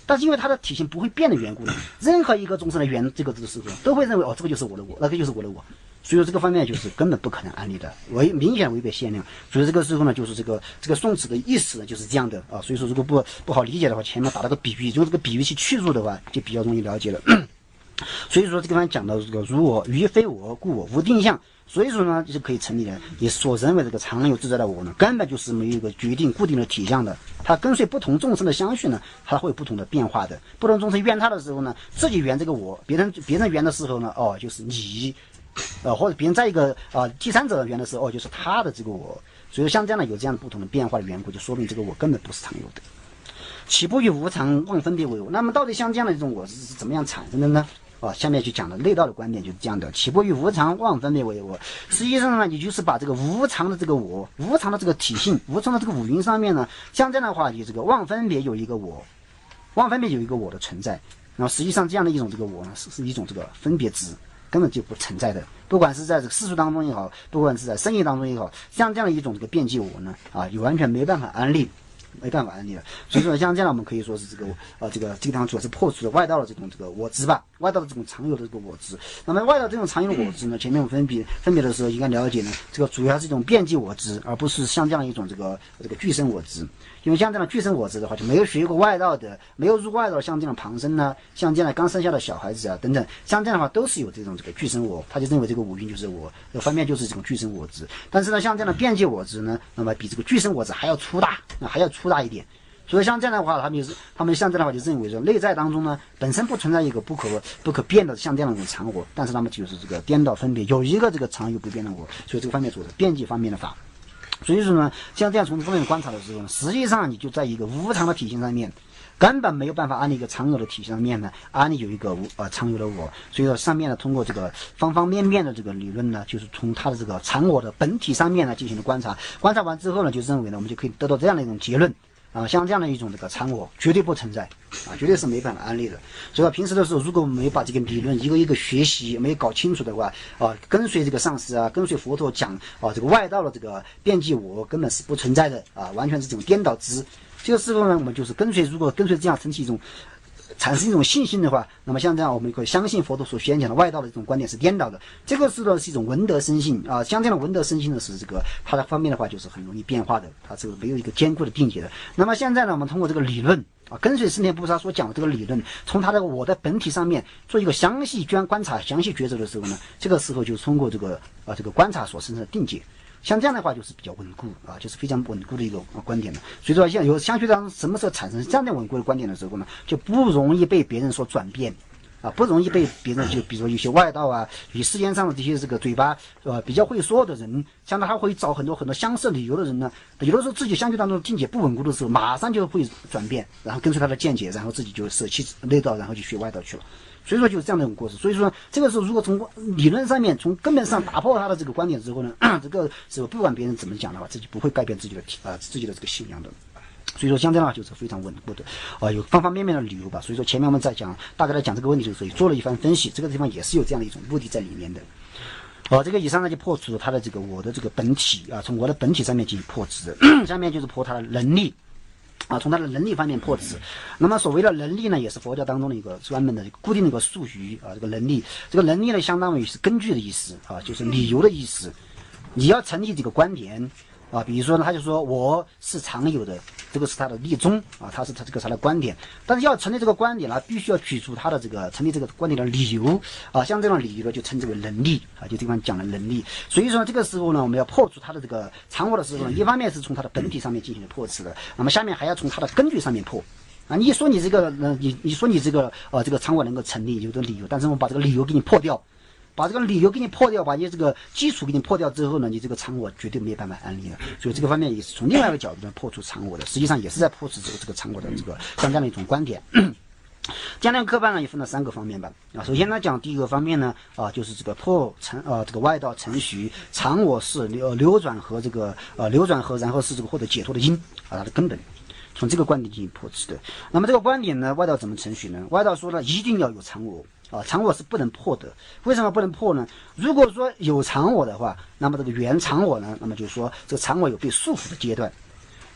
但是因为它的体型不会变的缘故呢，任何一个众生的缘这个时候都会认为这个就是我的我，那个就是我的我。所以说这个方面就是根本不可能安利的，明显违背限量。所以这个时候呢，就是这个宋词的意思呢就是这样的啊。所以说如果不好理解的话，前面打了个比喻，用这个比喻去叙述的话，就比较容易了解了。所以说这个地方讲到这个如我于非我，故我无定向。所以说呢，就是可以成立的。你所认为这个常有自在的我呢，根本就是没有一个决定固定的体相的。它跟随不同众生的相续呢，它会有不同的变化的。不同众生缘他的时候呢，自己缘这个我，别人缘的时候呢，就是你。或者别人在一个第三者缘的时候，就是他的这个我，所以像这样的有这样不同的变化的缘故，就说明这个我根本不是常有的。岂不与无常妄分别为我？那么到底像这样的一种我是怎么样产生的呢？下面去讲的内道的观点就是这样的：岂不与无常妄分别为我？实际上呢，你就是把这个无常的这个我，无常的这个体性，无常的这个五蕴上面呢，像这样的话，你这个妄分别有一个我，妄分别有一个我的存在。然后实际上这样的一种这个我呢，是一种这个分别执。根本就不存在的，不管是在这个世俗当中也好，不管是在生意当中也好，像这样的一种这个辩记我呢，也完全没办法安利，没办法安利了。所以说像这样我们可以说是这个地方主要是破除了外道的这种这个我执吧，外道的这种常有的这个我执。那么外道这种常有的我执呢，前面我分别的时候应该了解呢，这个主要是一种辩记我执，而不是像这样一种这个具身我执。因为像这样的具身我执的话，就没有学过外道的，没有入外道，像这样旁生呢，像这样刚生下的小孩子啊等等，像这样的话都是有这种这个具身我，他就认为这个五蕴就是我，这方面就是这种具身我执。但是呢，像这样的辩解我执呢，那么比这个具身我执还要粗大一点。所以像这样的话，他们像这样的话就认为说内在当中呢本身不存在一个不可变的像这样的一种常我，但是他们就是这个颠倒分别有一个这个常有不变的我，所以这个方面做的辩解方面的法。所以说呢，像这样从这方面观察的时候呢，实际上你就在一个无常的体系上面，根本没有办法按一个常有的体系上面呢，安利有一个常有的我。所以说上面呢，通过这个方方面面的这个理论呢，就是从它的这个常我的本体上面呢进行了观察，观察完之后呢，就认为呢，我们就可以得到这样的一种结论。像这样的一种这个常我绝对不存在绝对是没办法安利的。所以说平时的时候，如果我们没有把这个理论一个一个学习，没有搞清楚的话跟随这个上师跟随佛陀讲这个外道的这个辩记我根本是不存在的完全是这种颠倒执。这个时候呢，我们就是如果跟随这样产生一种信心的话，那么像这样我们可以相信佛陀所宣讲的外道的这种观点是颠倒的。这个是一种闻得生信像这样的闻得生信的是这个它的方面的话就是很容易变化的，它这个没有一个坚固的定解的。那么现在呢，我们通过这个理论跟随释迦菩萨所讲的这个理论，从他的我的本体上面做一个详细观察、详细抉择的时候呢，这个时候就通过这个观察所生成的定解。像这样的话就是比较稳固就是非常稳固的一个观点了。所以说像有相续当什么时候产生这样的稳固的观点的时候呢，就不容易被别人所转变不容易被别人就比如说有些外道与世间上的这些这个嘴巴比较会说的人，像他会找很多相似理由的人呢，有的时候自己相续当中境界不稳固的时候，马上就会转变，然后跟随他的见解，然后自己就舍弃内道，然后就学外道去了。所以说就是这样的一种过程。所以说这个时候如果从理论上面从根本上打破他的这个观点之后呢，这个时候不管别人怎么讲的话，自己不会改变自己的这个信仰的。所以说像这样的话就是非常稳固的有方方面面的理由吧。所以说前面我们在大概来讲这个问题的时候也做了一番分析，这个地方也是有这样的一种目的在里面的。这个以上呢就破除了他的这个我的这个本体从我的本体上面进行破执的下面就是破他的能力从他的能力方面破执。那么所谓的能力呢，也是佛教当中的一个专门的固定的一个术语这个能力，这个能力呢相当于是根据的意思就是理由的意思。你要成立这个观点比如说呢，他就说我是常有的，这个是他的立宗他的观点。但是要成立这个观点呢，必须要举出他的这个成立这个观点的理由像这种理由呢，就称之为能力就这地方讲的能力。所以说这个时候呢，我们要破除他的这个常我的时候呢，一方面是从他的本体上面进行破除的，那么下面还要从他的根据上面破你说你这个你说你这个这个常我能够成立有的理由，但是我们把这个理由给你破掉。把这个理由给你破掉，把你这个基础给你破掉之后呢，你这个常我绝对没有办法安利了。所以这个方面也是从另外一个角度来破除常我的，实际上也是在破除这个常我的这个像这样的一种观点。这样的课本呢也分了3个方面吧首先呢讲第一个方面呢就是这个破这个外道程序常我是流转和这个流转和然后是这个获得解脱的因它的根本，从这个观点进行破除的。那么这个观点呢，外道怎么程序呢？外道说呢，一定要有常我常我是不能破的。为什么不能破呢？如果说有常我的话，那么这个原常我呢，那么就是说这个常我有被束缚的阶段。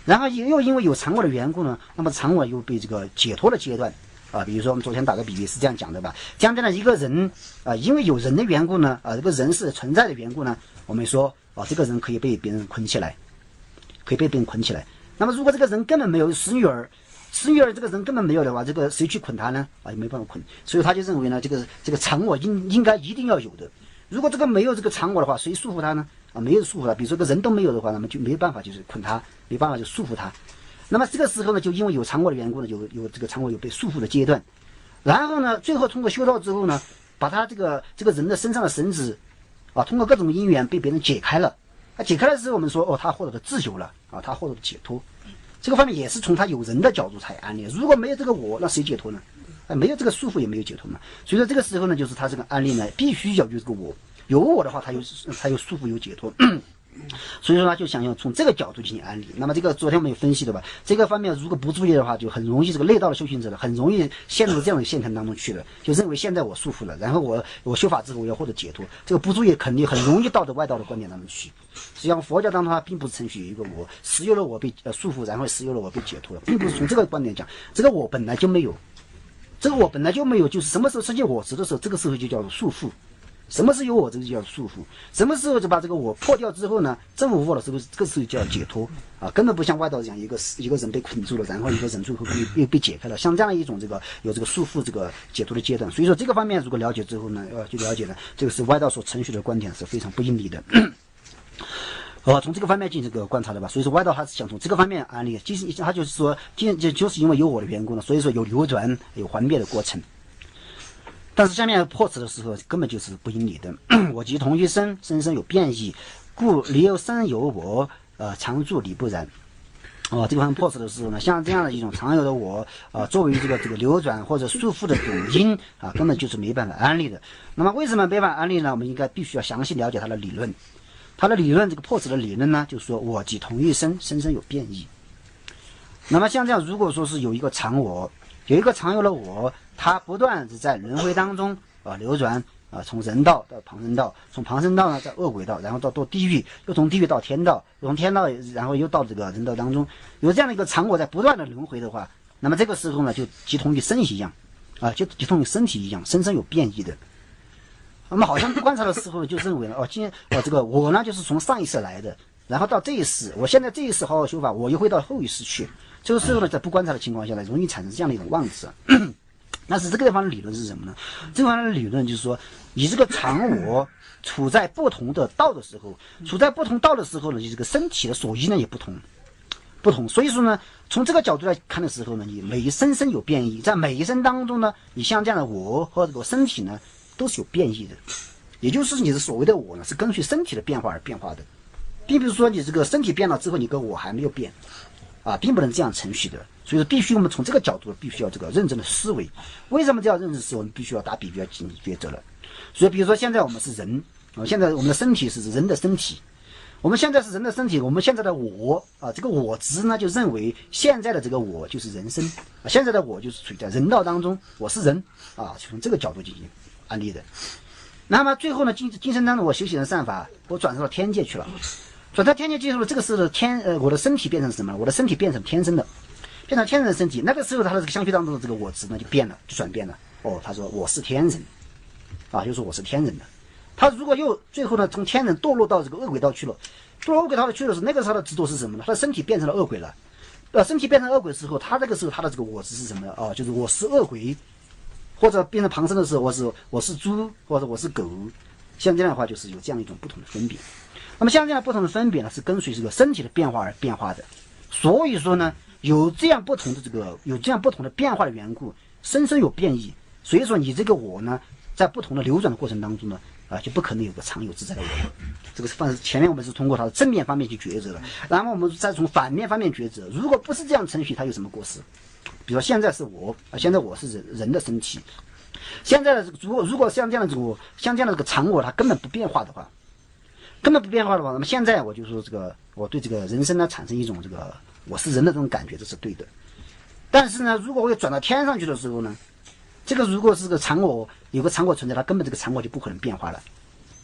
然后又因为有常我的缘故呢，那么常我又被这个解脱的阶段啊，比如说我们昨天打个比喻是这样讲的吧，讲的呢一个人啊，因为有人的缘故呢，这个人是存在的缘故呢，我们说这个人可以被别人捆起来，可以被别人捆起来。那么如果这个人根本没有死女儿这个人根本没有的话，这个谁去捆他呢？也没办法捆，所以他就认为呢，这个常我应该一定要有的。如果这个没有这个常我的话，谁束缚他呢？没有束缚他，比如说这个人都没有的话，那么就没办法就是捆他，没办法就束缚他。那么这个时候呢，就因为有常我的缘故呢，有这个常我有被束缚的阶段。然后呢，最后通过修道之后呢，把他这个人的身上的绳子通过各种因缘被别人解开了。解开了之后，我们说他获得了自由了他获得了解脱。这个方面也是从他有人的角度才安利。如果没有这个我，那谁解脱呢？没有这个束缚也没有解脱嘛。所以说这个时候呢，就是他这个安利呢，必须要有这个我，有我的话，他有束缚有解脱。所以说他就想要从这个角度进行安利。那么这个昨天我们有分析的吧，这个方面如果不注意的话，就很容易这个内道的修行者很容易陷入这样的陷坑当中去了，就认为现在我束缚了，然后我修法之后我要获得解脱，这个不注意肯定很容易到外道的观点当中去。实际上佛教当中它并不是程序有一个我，实有了我被束缚，然后实有了我被解脱了，并不是从这个观点讲，这个我本来就没有，这个我本来就没有，就是什么时候失去我执的时候，这个时候就叫做束缚。什么是有我，这个就叫束缚。什么时候就把这个我破掉之后呢，真无我了，这个时候就叫解脱根本不像外道讲一个人被捆住了，然后一个人最后又被解开了，像这样一种有这个束缚这个解脱的阶段。所以说这个方面如果了解之后呢，就了解了这个是外道所程序的观点是非常不应理的。从这个方面进行这个观察的吧。所以说外道他是想从这个方面安利，其实他就是说就是因为有我的缘故呢，所以说有流转有还灭的过程。但是下面破此的时候根本就是不应理的。我即同一身，身有变异，故离有身有我，常住理不然。这个方面破此的时候呢，像这样的一种常有的我作为这个流转或者束缚的种因根本就是没办法安利的。那么为什么没办法安利呢？我们应该必须要详细了解它的理论。它的理论，这个破此的理论呢，就是说我即同一身，身有变异。那么像这样，如果说是有一个常我，有一个常有的我，它不断是在轮回当中流转从人道到旁生道，从旁生道呢到恶鬼道，然后到地狱，又从地狱到天道，又从天道然后又到这个人道当中，有这样的一个常我在不断的轮回的话，那么这个时候呢就即同于身一样就即同于身体一样，身有变异的。我们好像观察的时候就认为了今天这个我呢就是从上一世来的，然后到这一世，我现在这一世好好修法，我又会到后一世去。这个时候呢，在不观察的情况下呢，容易产生这样的一种妄执。但是这个地方的理论是什么呢？这个地方的理论就是说，你这个常我处在不同的道的时候，呢，这个身体的所依呢也不同。所以说呢，从这个角度来看的时候呢，你每一生有变异，在每一生当中呢，你像这样的我和这个身体呢，都是有变异的。也就是你的所谓的我呢，是根据身体的变化而变化的，并不是说你这个身体变了之后，你跟我还没有变。并不能这样程序的。所以说必须我们从这个角度必须要这个认真的思维。为什么这样认真思维？我们必须要打比喻，要进行抉择了。所以比如说现在我们是人现在我们的身体是人的身体，我们现在是人的身体，我们现在的我这个我执呢就认为现在的这个我就是人生现在的我就是处在人道当中，我是人从这个角度进行安利的。那么最后呢，今生当中我修行的善法，我转到天界去了。转到天界之后，这个时候我的身体变成什么？我的身体变成天生的，变成天人的身体。那个时候他的这个相续当中的这个我执呢就变了，就转变了。他说我是天人就说我是天人的。他如果又最后呢从天人堕落到这个恶鬼道去了，堕落恶鬼道去的时候，那个时候他的执着是什么呢？他的身体变成了恶鬼了。身体变成恶鬼之后，他这个时候他的这个我执是什么呢？就是我是恶鬼，或者变成旁生的时候，我是猪，或者我是狗。像这样的话，就是有这样一种不同的分别。那么像这样不同的分别呢，是跟随这个身体的变化而变化的。所以说呢，有这样不同的变化的缘故，身有变异。所以说你这个我呢，在不同的流转的过程当中呢，就不可能有个常有自在的我。这个是前面我们是通过它的正面方面去抉择的，然后我们再从反面方面抉择。如果不是这样程序，它有什么过失？比如说现在是我现在我是人的身体，现在的如果像这样的这个常我它根本不变化的话，那么现在我就说我对这个人生呢产生一种我是人的这种感觉，这是对的。但是呢，如果我转到天上去的时候呢，这个如果是个常我有个常我存在，它根本这个常我就不可能变化了。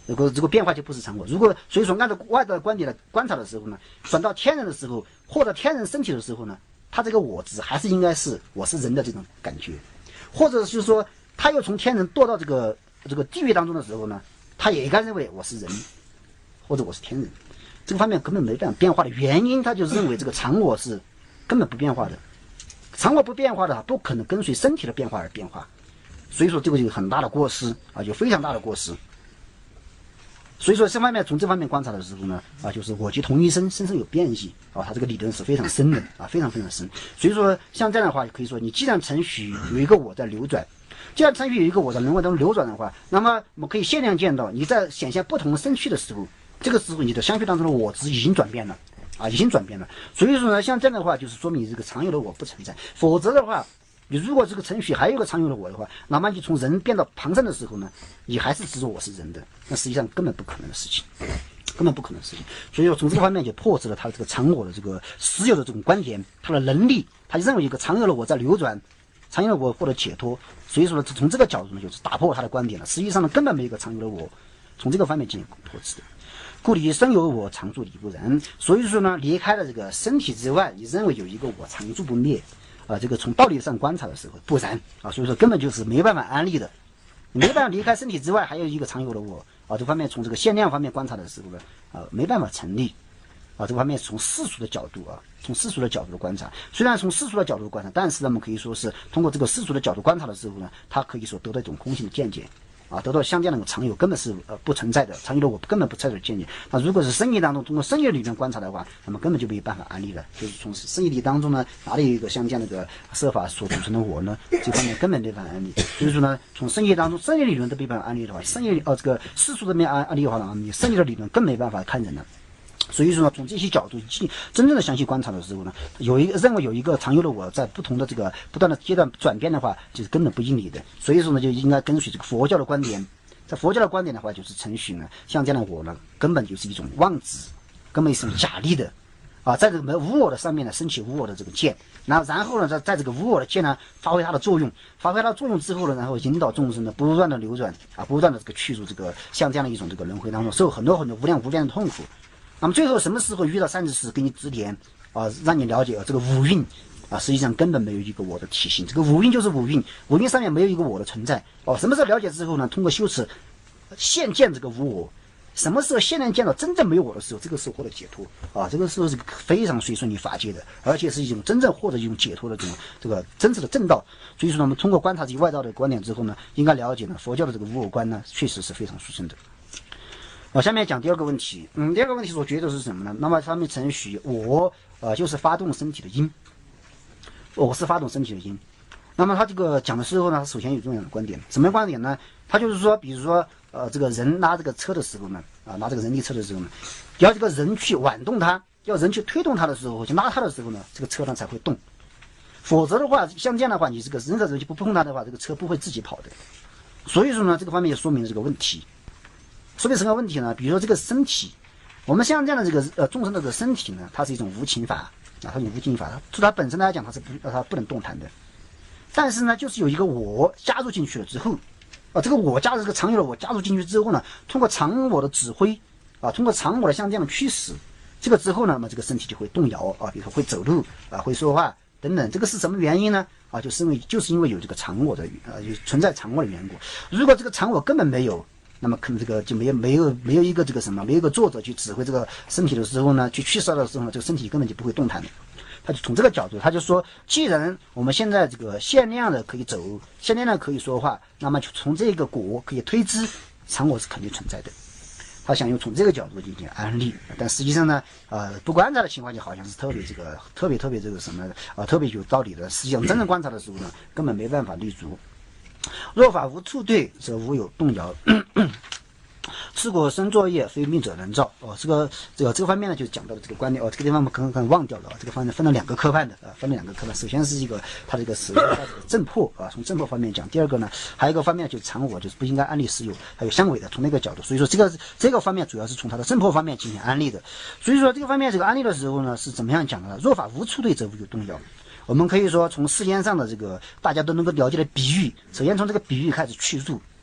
这个变化就不是常我。如果所以说按照外道的观点来观察的时候呢，转到天人的时候，或者天人身体的时候呢，他这个我执还是应该是我是人的这种感觉，或者是说他又从天人堕到这个地狱当中的时候呢，他也应该认为我是人，或者我是天人。这个方面根本没办法变化的原因，他就认为这个常我是根本不变化的，常我不变化的，不可能跟随身体的变化而变化。所以说这个就有很大的过失啊，就非常大的过失。所以说这方面从这方面观察的时候呢，就是我即同一身，身有变异啊，它这个理论是非常深的啊，非常非常深。所以说像这样的话，可以说你既然程序有一个我在流转，既然程序有一个我在人为当中流转的话，那么我们可以限量见到你在显现不同的身躯的时候，这个时候你的相续当中的我执已经转变了啊，已经转变了。所以说呢，像这样的话，就是说明你这个常有的我不存在，否则的话。你如果这个程序还有一个常有的我的话，那么你从人变到旁生的时候呢，你还是执着我是人的，那实际上根本不可能的事情，根本不可能的事情。所以说从这个方面就破斥了他的这个常我的这个实有的这种观点，他的能力，他认为一个常有的我在流转，常有的我获得解脱。所以说呢，从这个角度呢，就是打破他的观点了。实际上呢，根本没有一个常有的我，从这个方面进行破斥的。故你身有我，常住理不然。所以说呢，离开了这个身体之外，你认为有一个我常住不灭。这个从道理上观察的时候不然啊，所以说根本就是没办法安立的，你没办法离开身体之外还有一个常有的我啊，这方面从这个限量方面观察的时候呢，没办法成立啊，这方面从世俗的角度啊，从世俗的角度的观察，虽然从世俗的角度的观察，但是呢，我们可以说是通过这个世俗的角度观察的时候呢，它可以说得到一种空性的见解。得到相见那种常有根本是不存在的，常有的我根本不存在的见解。那如果是生意当中通过生意理论观察的话，那么根本就没有办法安立了。就是从生意理当中呢，哪里有一个相见那个设法所组成的我呢？这方面根本没办法安立。所以说呢，从生意当中生意理论都没办法安立的话，生意这个世俗的面安立的话呢，你生意的理论更没办法看人了。所以说呢，从这些角度真正的详细观察的时候呢，认为有一个常有的我在不同的这个不断的阶段转变的话，就是根本不应理的。所以说呢，就应该跟随这个佛教的观点。在佛教的观点的话，就是程序呢，像这样的我呢，根本就是一种妄执，根本是假立的在这个无我的上面呢，升起无我的这个见，然后呢，在这个无我的见呢，发挥它的作用，发挥它的作用之后呢，然后引导众生呢，不断的流转不断的这个去入这个像这样的一种这个轮回当中，受很多很多无量无边的痛苦。那么最后什么时候遇到善知识给你指点让你了解这个五蕴实际上根本没有一个我的体性，这个五蕴就是五蕴，五蕴上面没有一个我的存在什么时候了解之后呢，通过修持现见这个无我，什么时候现在见到真正没有我的时候，这个时候获得解脱这个时候是非常随顺你法界的，而且是一种真正获得一种解脱的这个真实的正道。所以说呢，我们通过观察这些外道的观点之后呢，应该了解呢佛教的这个无我观呢，确实是非常殊胜的。下面讲第二个问题，第二个问题我觉得是什么呢？那么上面程序我就是发动身体的因，我是发动身体的因。那么他这个讲的时候呢，首先有这样的观点，什么观点呢？他就是说，比如说这个人拉这个车的时候呢，拉这个人力车的时候呢，要这个人去挽动它，要人去推动它的时候，去拉它的时候呢，这个车呢才会动。否则的话，像这样的话，你这个人和人去不碰它的话，这个车不会自己跑的。所以说呢，这个方面也说明了这个问题。说明什么问题呢？比如说这个身体，我们像这样的这个众生的这个身体呢，它是一种无情法它是一种无情法，从它本身来讲，它不能动弹的。但是呢，就是有一个我加入进去了之后，这个我加入这个常有的我加入进去之后呢，通过常我的指挥通过常我的像这样的驱使，这个之后呢，那么这个身体就会动摇比如说会走路会说话等等。这个是什么原因呢？就是因为有这个常我的存在常我的缘故。如果这个常我根本没有，那么可能这个就没有一个这个什么，没有一个作者去指挥这个身体的时候呢，去驱使的时候呢，这个身体根本就不会动弹的。他就从这个角度，他就说，既然我们现在这个限量的可以走，限量的可以说话，那么就从这个果可以推知常我是肯定存在的。他想用从这个角度进行安利，但实际上呢，不观察的情况下好像是特别这个什么特别有道理的。实际上真正观察的时候呢，根本没办法立足。若法无处对，则无有动摇。是果生作业，非命者能造。这个方面呢，就讲到了这个观点。这个地方我们可能忘掉了。这个方面分了两个科判的分了两个科判。首先是一个它这个使用它这个正破从正破方面讲。第二个呢，还有一个方面就是常我，就是不应该安立实有，还有相违的，从那个角度。所以说这个方面主要是从它的正破方面进行安立的。所以说这个方面这个安立的时候呢，是怎么样讲的呢？若法无处对，则无有动摇。我们可以说从世间上的这个大家都能够了解的比喻，首先从这个比喻开始去入。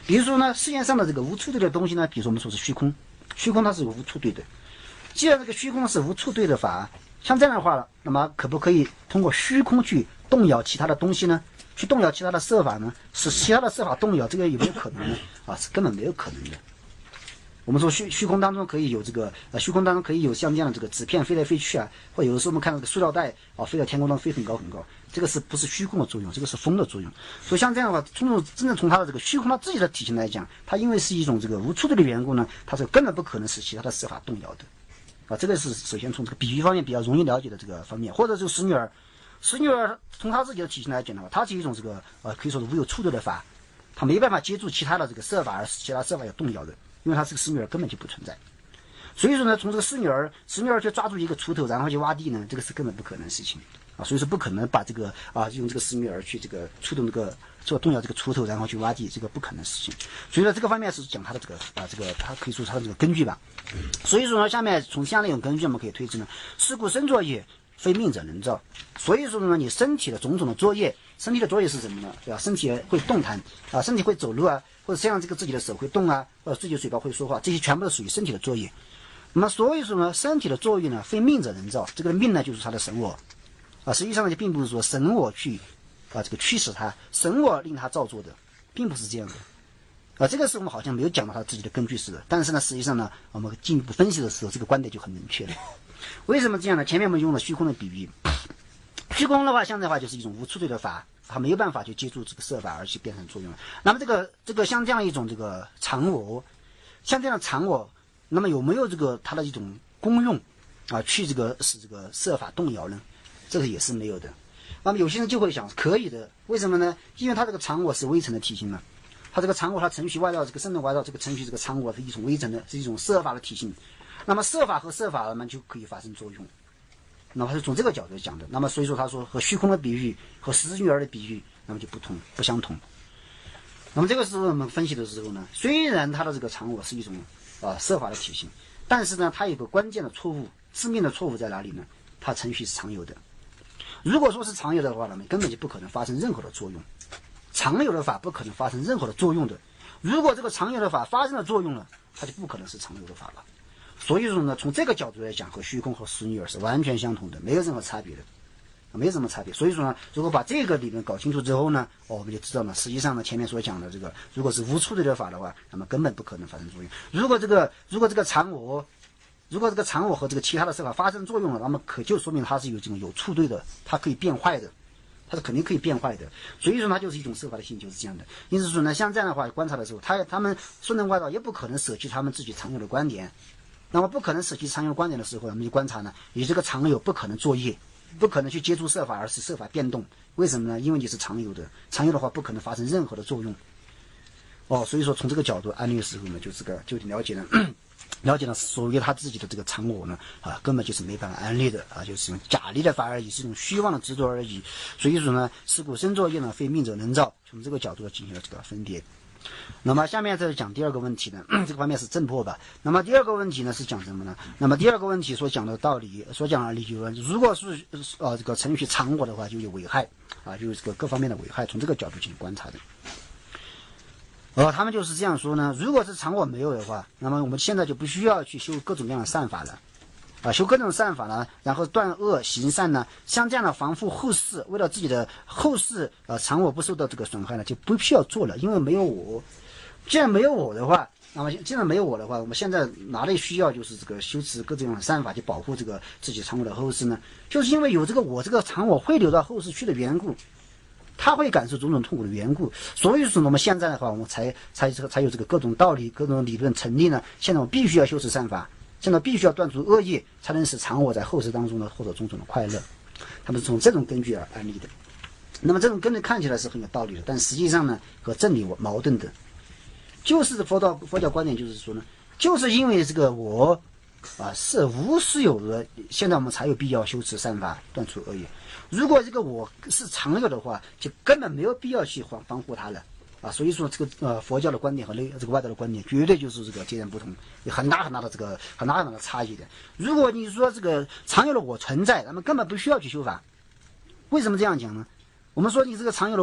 比如说呢，世界上的这个无处对的东西呢，比如说我们说是虚空，虚空它是无处对的。既然这个虚空是无处对的法，像这样的话，那么可不可以通过虚空去动摇其他的东西呢？去动摇其他的色法呢？使其他的色法动摇，这个有没有可能呢？是根本没有可能的。我们说虚空当中可以有这个虚空当中可以有像这样的这个纸片飞来飞去啊，或有的时候我们看到这个塑料袋飞到天空中飞很高很高，这个是不是虚空的作用？这个是风的作用。所以像这样的话，真正从它的这个虚空它自己的体型来讲，它因为是一种这个无处对的缘故呢，它是根本不可能使其他的色法动摇的。这个是首先从这个比喻方面比较容易了解的这个方面，或者这个使女儿从他自己的体型来讲的话，它是一种这个可以说是无有处对的法，它没办法接触其他的这个色法，而使其他色法有动摇的，因为它这个使女儿根本就不存在。所以说呢，从这个使女儿去抓住一个锄头，然后去挖地呢，这个是根本不可能的事情所以说不可能把这个用这个使女儿去这个触动这个动摇这个锄头，然后去挖地，这个不可能的事情。所以说这个方面是讲它的这个它可以说它的这个根据吧。所以说呢，下面从这样的一种根据我们可以推知呢，是故身作业非命者能造。所以说呢，你身体的种种的作业，身体的作业是什么呢？对吧？身体会动弹身体会走路或者像这个自己的手会动或者自己的嘴巴会说话，这些全部都属于身体的作业。那么所以说呢，身体的作业呢，非命者能造。这个命呢，就是他的神我实际上呢，就并不是说神我去这个驱使他，神我令他造作的，并不是这样的这个是我们好像没有讲到他自己的根据似的。但是呢，实际上呢，我们进一步分析的时候，这个观点就很明确了。为什么这样呢？前面我们用了虚空的比喻，虚空的话，相对的话就是一种无处对的法，它没有办法去接触这个色法而去变成作用。那么这个像这样一种这个常我，像这样的常我，那么有没有这个它的一种功用去这个使这个色法动摇呢？这个也是没有的。那么有些人就会想，可以的，为什么呢？因为它这个常我是微尘的体型嘛，它这个常我它程序外道这个圣人外道这个程序这个常我是一种微尘的，是一种色法的体型。那么色法和色法那么就可以发生作用。那么是从这个角度讲的。那么所以说他说和虚空的比喻和使女儿的比喻那么就不相同。那么这个时候我们分析的时候呢，虽然它的这个常我是一种色法的体型，但是呢它有个关键的错误，致命的错误在哪里呢？它程序是常有的。如果说是常有的话，那么根本就不可能发生任何的作用。常有的法不可能发生任何的作用的。如果这个常有的法发生了作用了，它就不可能是常有的法了。所以说呢，从这个角度来讲，和虚空和使女儿是完全相同的，没有任何差别的，没有什么差别。所以说呢，如果把这个理论搞清楚之后呢，我们就知道了，实际上呢，前面所讲的这个，如果是无处对的法的话，那么根本不可能发生作用。如果这个常我和这个其他的色法发生作用了，那么可就说明它是有这种有处对的，它可以变坏的，它是肯定可以变坏的。所以说它就是一种色法的性，就是这样的。因此说呢，像这样的话观察的时候，他们顺人外道也不可能舍弃他们自己常有的观点。那么不可能舍弃常有观点的时候，我们就观察呢，你这个常有不可能作业，不可能去接触色法，而是色法变动。为什么呢？因为你是常有的，常有的话不可能发生任何的作用。所以说从这个角度安利的时候呢，就了解了所谓他自己的这个常我呢根本就是没办法安利的就是用假立的法而已，是一种虚妄的执着而已。所以说呢，是故身作业呢，非命者能造。从这个角度进行了这个分别。那么下面再讲第二个问题呢，这个方面是正破吧。那么第二个问题呢是讲什么呢？那么第二个问题所讲的道理，所讲的理由，如果是这个程序常我的话，就有危害就是这个各方面的危害，从这个角度进行观察的。他们就是这样说呢，如果是常我没有的话，那么我们现在就不需要去修各种各样的善法了。修各种善法呢，然后断恶行善呢，像这样的防护后世，为了自己的后世常我不受到这个损害呢，就不需要做了，因为没有我。既然没有我的话，我们现在哪里需要就是这个修持各种善法去保护这个自己常我的后世呢？就是因为有这个我这个常我会流到后世去的缘故，他会感受种种痛苦的缘故，所以说我们现在的话，我们才有这个各种道理、各种理论成立呢。现在我们必须要修持善法。现在必须要断除恶业，才能使常我在后世当中呢获得种种的快乐。他们是从这种根据而安立的。那么这种根据看起来是很有道理的，但实际上呢和真理矛盾的。就是佛教观点就是说呢，就是因为这个我是无实有恶，现在我们才有必要修持善法，断除恶业。如果这个我是常有的话，就根本没有必要去防护它了。所以说这个佛教的观点和这个外道的观点绝对就是这个截然不同，有很大的差异的。如果你说这个常有的我存在，那么根本不需要去修法。为什么这样讲呢？我们说你这个常有的我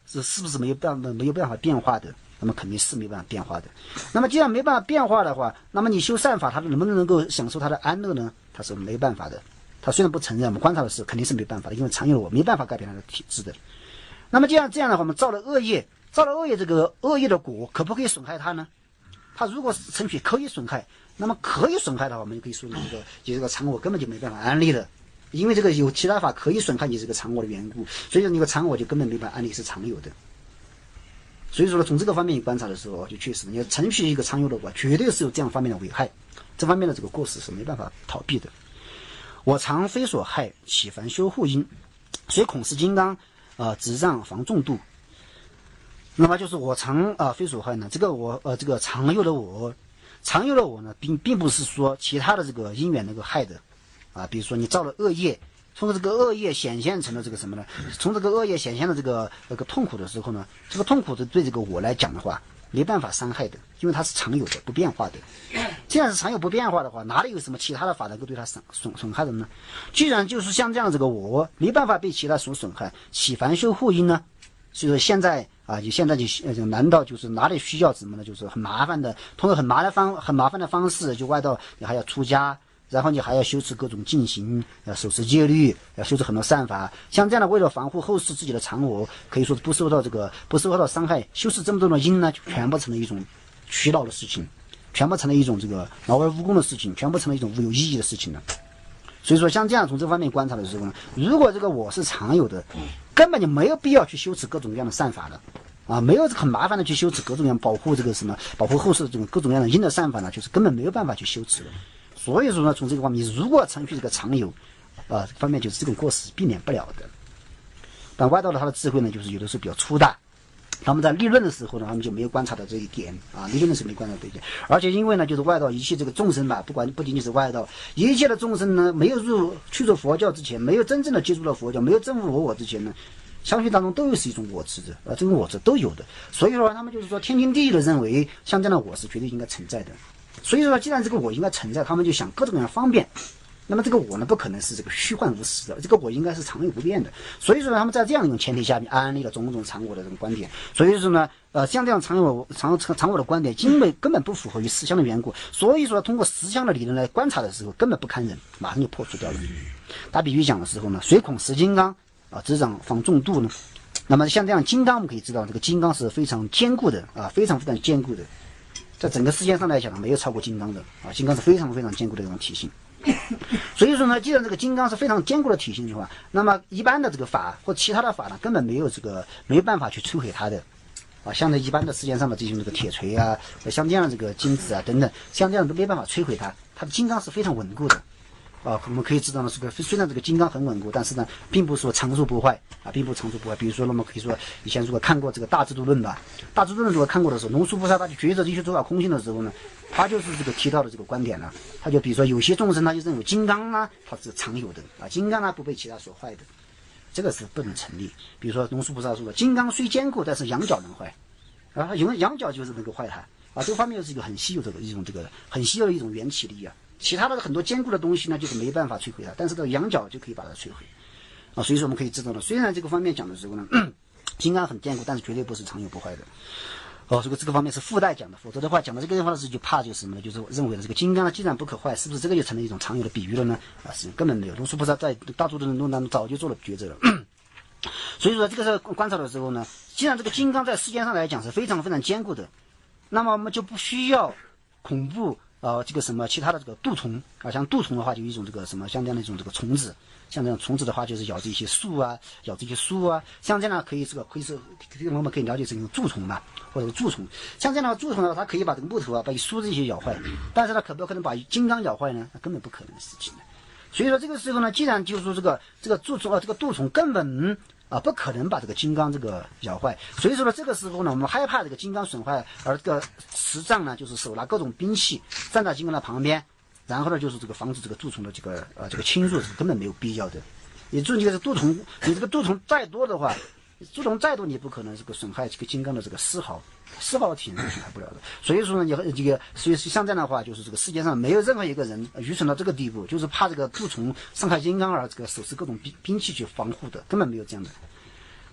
是不是没有办法变化的？那么肯定是没办法变化的。那么既然没办法变化的话，那么你修善法，它能够享受它的安乐呢？它是没办法的。它虽然不承认，我们观察的是肯定是没办法的，因为常有的我没办法改变它的体质的。那么这样的话，我们造了恶业，这个恶业的果可不可以损害它呢？它如果是程序可以损害，那么可以损害的话，我们就可以说这个常我根本就没办法安立了，因为这个有其他法可以损害你这个常我的缘故，所以说你个常我就根本没办法安立是常有的。所以说呢，从这个方面观察的时候，就确实你要程序一个常有的果，绝对是有这样方面的危害，这方面的这个过失是没办法逃避的。我常非所害，岂凡修护因？虽恐是金刚执杖防众度。那么就是我常非所害呢，这个常有的我呢，并不是说其他的这个因缘能够害的比如说你造了恶业，从这个恶业显现成了这个什么呢？从这个恶业显现的这个痛苦的时候呢，这个痛苦的对这个我来讲的话，没办法伤害的，因为它是常有的，不变化的。既然是常有不变化的话，哪里有什么其他的法能够对它损害的呢？既然就是像这样这个我没办法被其他所损害，岂凡修护因呢？所以说现在就难道就是哪里需要什么呢？就是很麻烦的，通过很麻烦的方式，就外道你还要出家，然后你还要修持各种净行，要守持戒律，要修持很多善法。像这样的，为了防护后世自己的常我，可以说不受到伤害，修持这么多的因呢，就全部成了一种虚闹的事情，全部成了一种这个劳而无功的事情，全部成了一种无有意义的事情了。所以说，像这样从这方面观察的时候呢，如果这个我是常有的，根本就没有必要去修持各种各样的善法了没有很麻烦的去修持各种各样保护后世的这种各种各样的因的善法呢，就是根本没有办法去修持的。所以说呢，从这个方面，如果程序这个常有方面，就是这种过失避免不了的。但外道的他的智慧呢，就是有的时候比较粗大。他们在立论的时候呢，他们就没有观察到这一点立论的时候没观察到这一点，而且因为呢，就是外道一切这个众生吧，不仅仅是外道，一切的众生呢，没有去入佛教之前，没有真正的接触到佛教，没有证悟我之前呢，相续当中都是一种我执的这种我执都有的。所以说他们就是说天经地义的认为，像这样的我是绝对应该存在的。所以说既然这个我应该存在，他们就想各种各样的方便。那么这个我呢，不可能是这个虚幻无实的，这个我应该是常有不变的。所以说呢，他们在这样一种前提下面安立了种种常我的这种观点。所以说呢，像这样常我的观点，因为根本不符合于实相的缘故，所以说通过实相的理论来观察的时候，根本不堪忍，马上就破除掉了。打比喻讲的时候呢，虽恐识金刚执掌防众度呢。那么像这样金刚，我们可以知道，这个金刚是非常坚固的非常非常坚固的。在整个世界上来讲呢，没有超过金刚的金刚是非常非常坚固的这种体性。所以说呢，既然这个金刚是非常坚固的体性的话，那么一般的这个法或其他的法呢，根本没有办法去摧毁它的像这一般的世界上的这种这个铁锤像这样这个金子等等，像这样都没办法摧毁它，它的金刚是非常稳固的我们可以知道呢，虽然这个金刚很稳固，但是呢，并不是说长处不坏并不长处不坏。比如说呢，我们可以说以前如果看过这个大智度论吧，大智度论如果看过的时候，龙树菩萨他去抉择这些诸法空性的时候呢，他就是这个提到的这个观点了。他就比如说有些众生他就认为金刚它是常有的金刚不被其他所坏的，这个是不能成立。比如说龙树菩萨说的，金刚虽坚固，但是羊角能坏因为羊角就是能够坏它这方面是一个很稀有的一种很稀有的一种缘起力其他的很多坚固的东西呢，就是没办法摧毁它，但是这个羊角就可以把它摧毁所以说我们可以知道呢，虽然这个方面讲的时候呢，金刚很坚固，但是绝对不是常有不坏的这个方面是附带讲的，否则的话讲到这个地方的时候就怕就是什么呢？就是认为这个金刚既然不可坏，是不是这个就成了一种常有的比喻了呢？是根本没有。龙树菩萨在大智度论当中早就做了抉择了。所以说这个是观察的时候呢，既然这个金刚在世间上来讲是非常非常坚固的，那么我们就不需要恐怖这个什么其他的这个蠹虫像蠹虫的话就有一种这个什么像这样的一种这个虫子，像这种虫子的话就是咬这些树咬这些书像这样可以我们可以了解成一种蛀虫嘛，或者蛀虫。像这样的蛀虫呢，它可以把这个木头把书这些咬坏，但是它可不可能把金刚咬坏呢？那根本不可能的事情的。所以说这个时候呢，既然就是说这个蛀虫这个蠹虫根本不可能把这个金刚这个咬坏，所以说呢，这个时候呢，我们害怕这个金刚损坏，而这个持杖呢，就是手拿各种兵器站在金刚的旁边，然后呢，就是这个防止这个蛀虫的这个侵入是根本没有必要的。你这个蠹虫，你这个蠹虫再多的话，蛀虫再多，你不可能这个损害这个金刚的这个丝毫体能损害不了的。所以说呢，所以像这样的话，就是这个世界上没有任何一个人愚蠢到这个地步，就是怕这个蛀虫伤害金刚而这个手持各种兵器去防护的，根本没有这样的。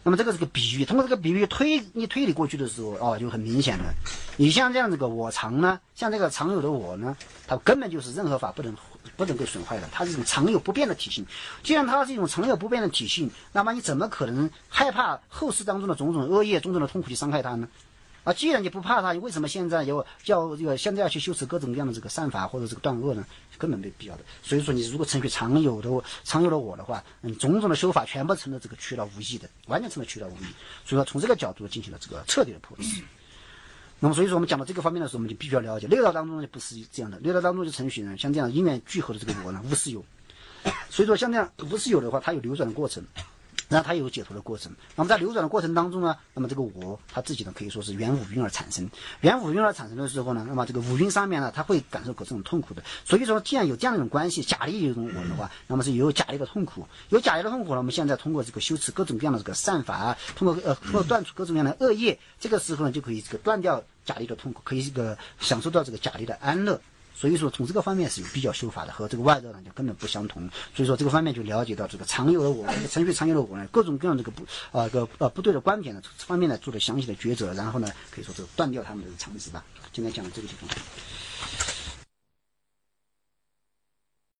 那么这个是个比喻，通过这个比喻你推理过去的时候，就很明显了。你像这样这个我常呢，像这个常有的我呢，它根本就是任何法不能够损坏的，它是一种常有不变的体性。既然它是一种常有不变的体性，那么你怎么可能害怕后世当中的种种恶业、种种的痛苦去伤害它呢？既然你不怕它，你为什么现在现在要去修持各种各样的这个善法或者这个断恶呢？根本没必要的。所以说，你如果承许常有的我的话，种种的修法全部成了这个曲了无益的，完全成了曲了无益。所以说，从这个角度进行了这个彻底的破斥。那么，所以说我们讲到这个方面的时候，我们就必须要了解六道当中呢不是这样的，六道当中就承许呢，像这样因缘聚合的这个我呢，无是有。所以说，像这样无是有的话，它有流转的过程。然后它有解脱的过程，那么在流转的过程当中呢，那么这个我它自己呢可以说是缘五蕴而产生，缘五蕴而产生的时候呢，那么这个五蕴上面呢，它会感受过这种痛苦的。所以说，既然有这样一种关系，假立有一种我的话，那么是有假立的痛苦，有假立的痛苦呢，我们现在通过这个修持各种各样的这个善法，通过断除各种各样的恶业，这个时候呢就可以这个断掉假立的痛苦，可以这个享受到这个假立的安乐。所以说，从这个方面是有比较修法的，和这个外道呢就根本不相同。所以说，这个方面就了解到这个常有的我，程序常有的我呢，各种各样这个不对的观点呢，这方面呢做了详细的抉择，然后呢，可以说这个断掉他们的常识吧。今天讲到这个地方。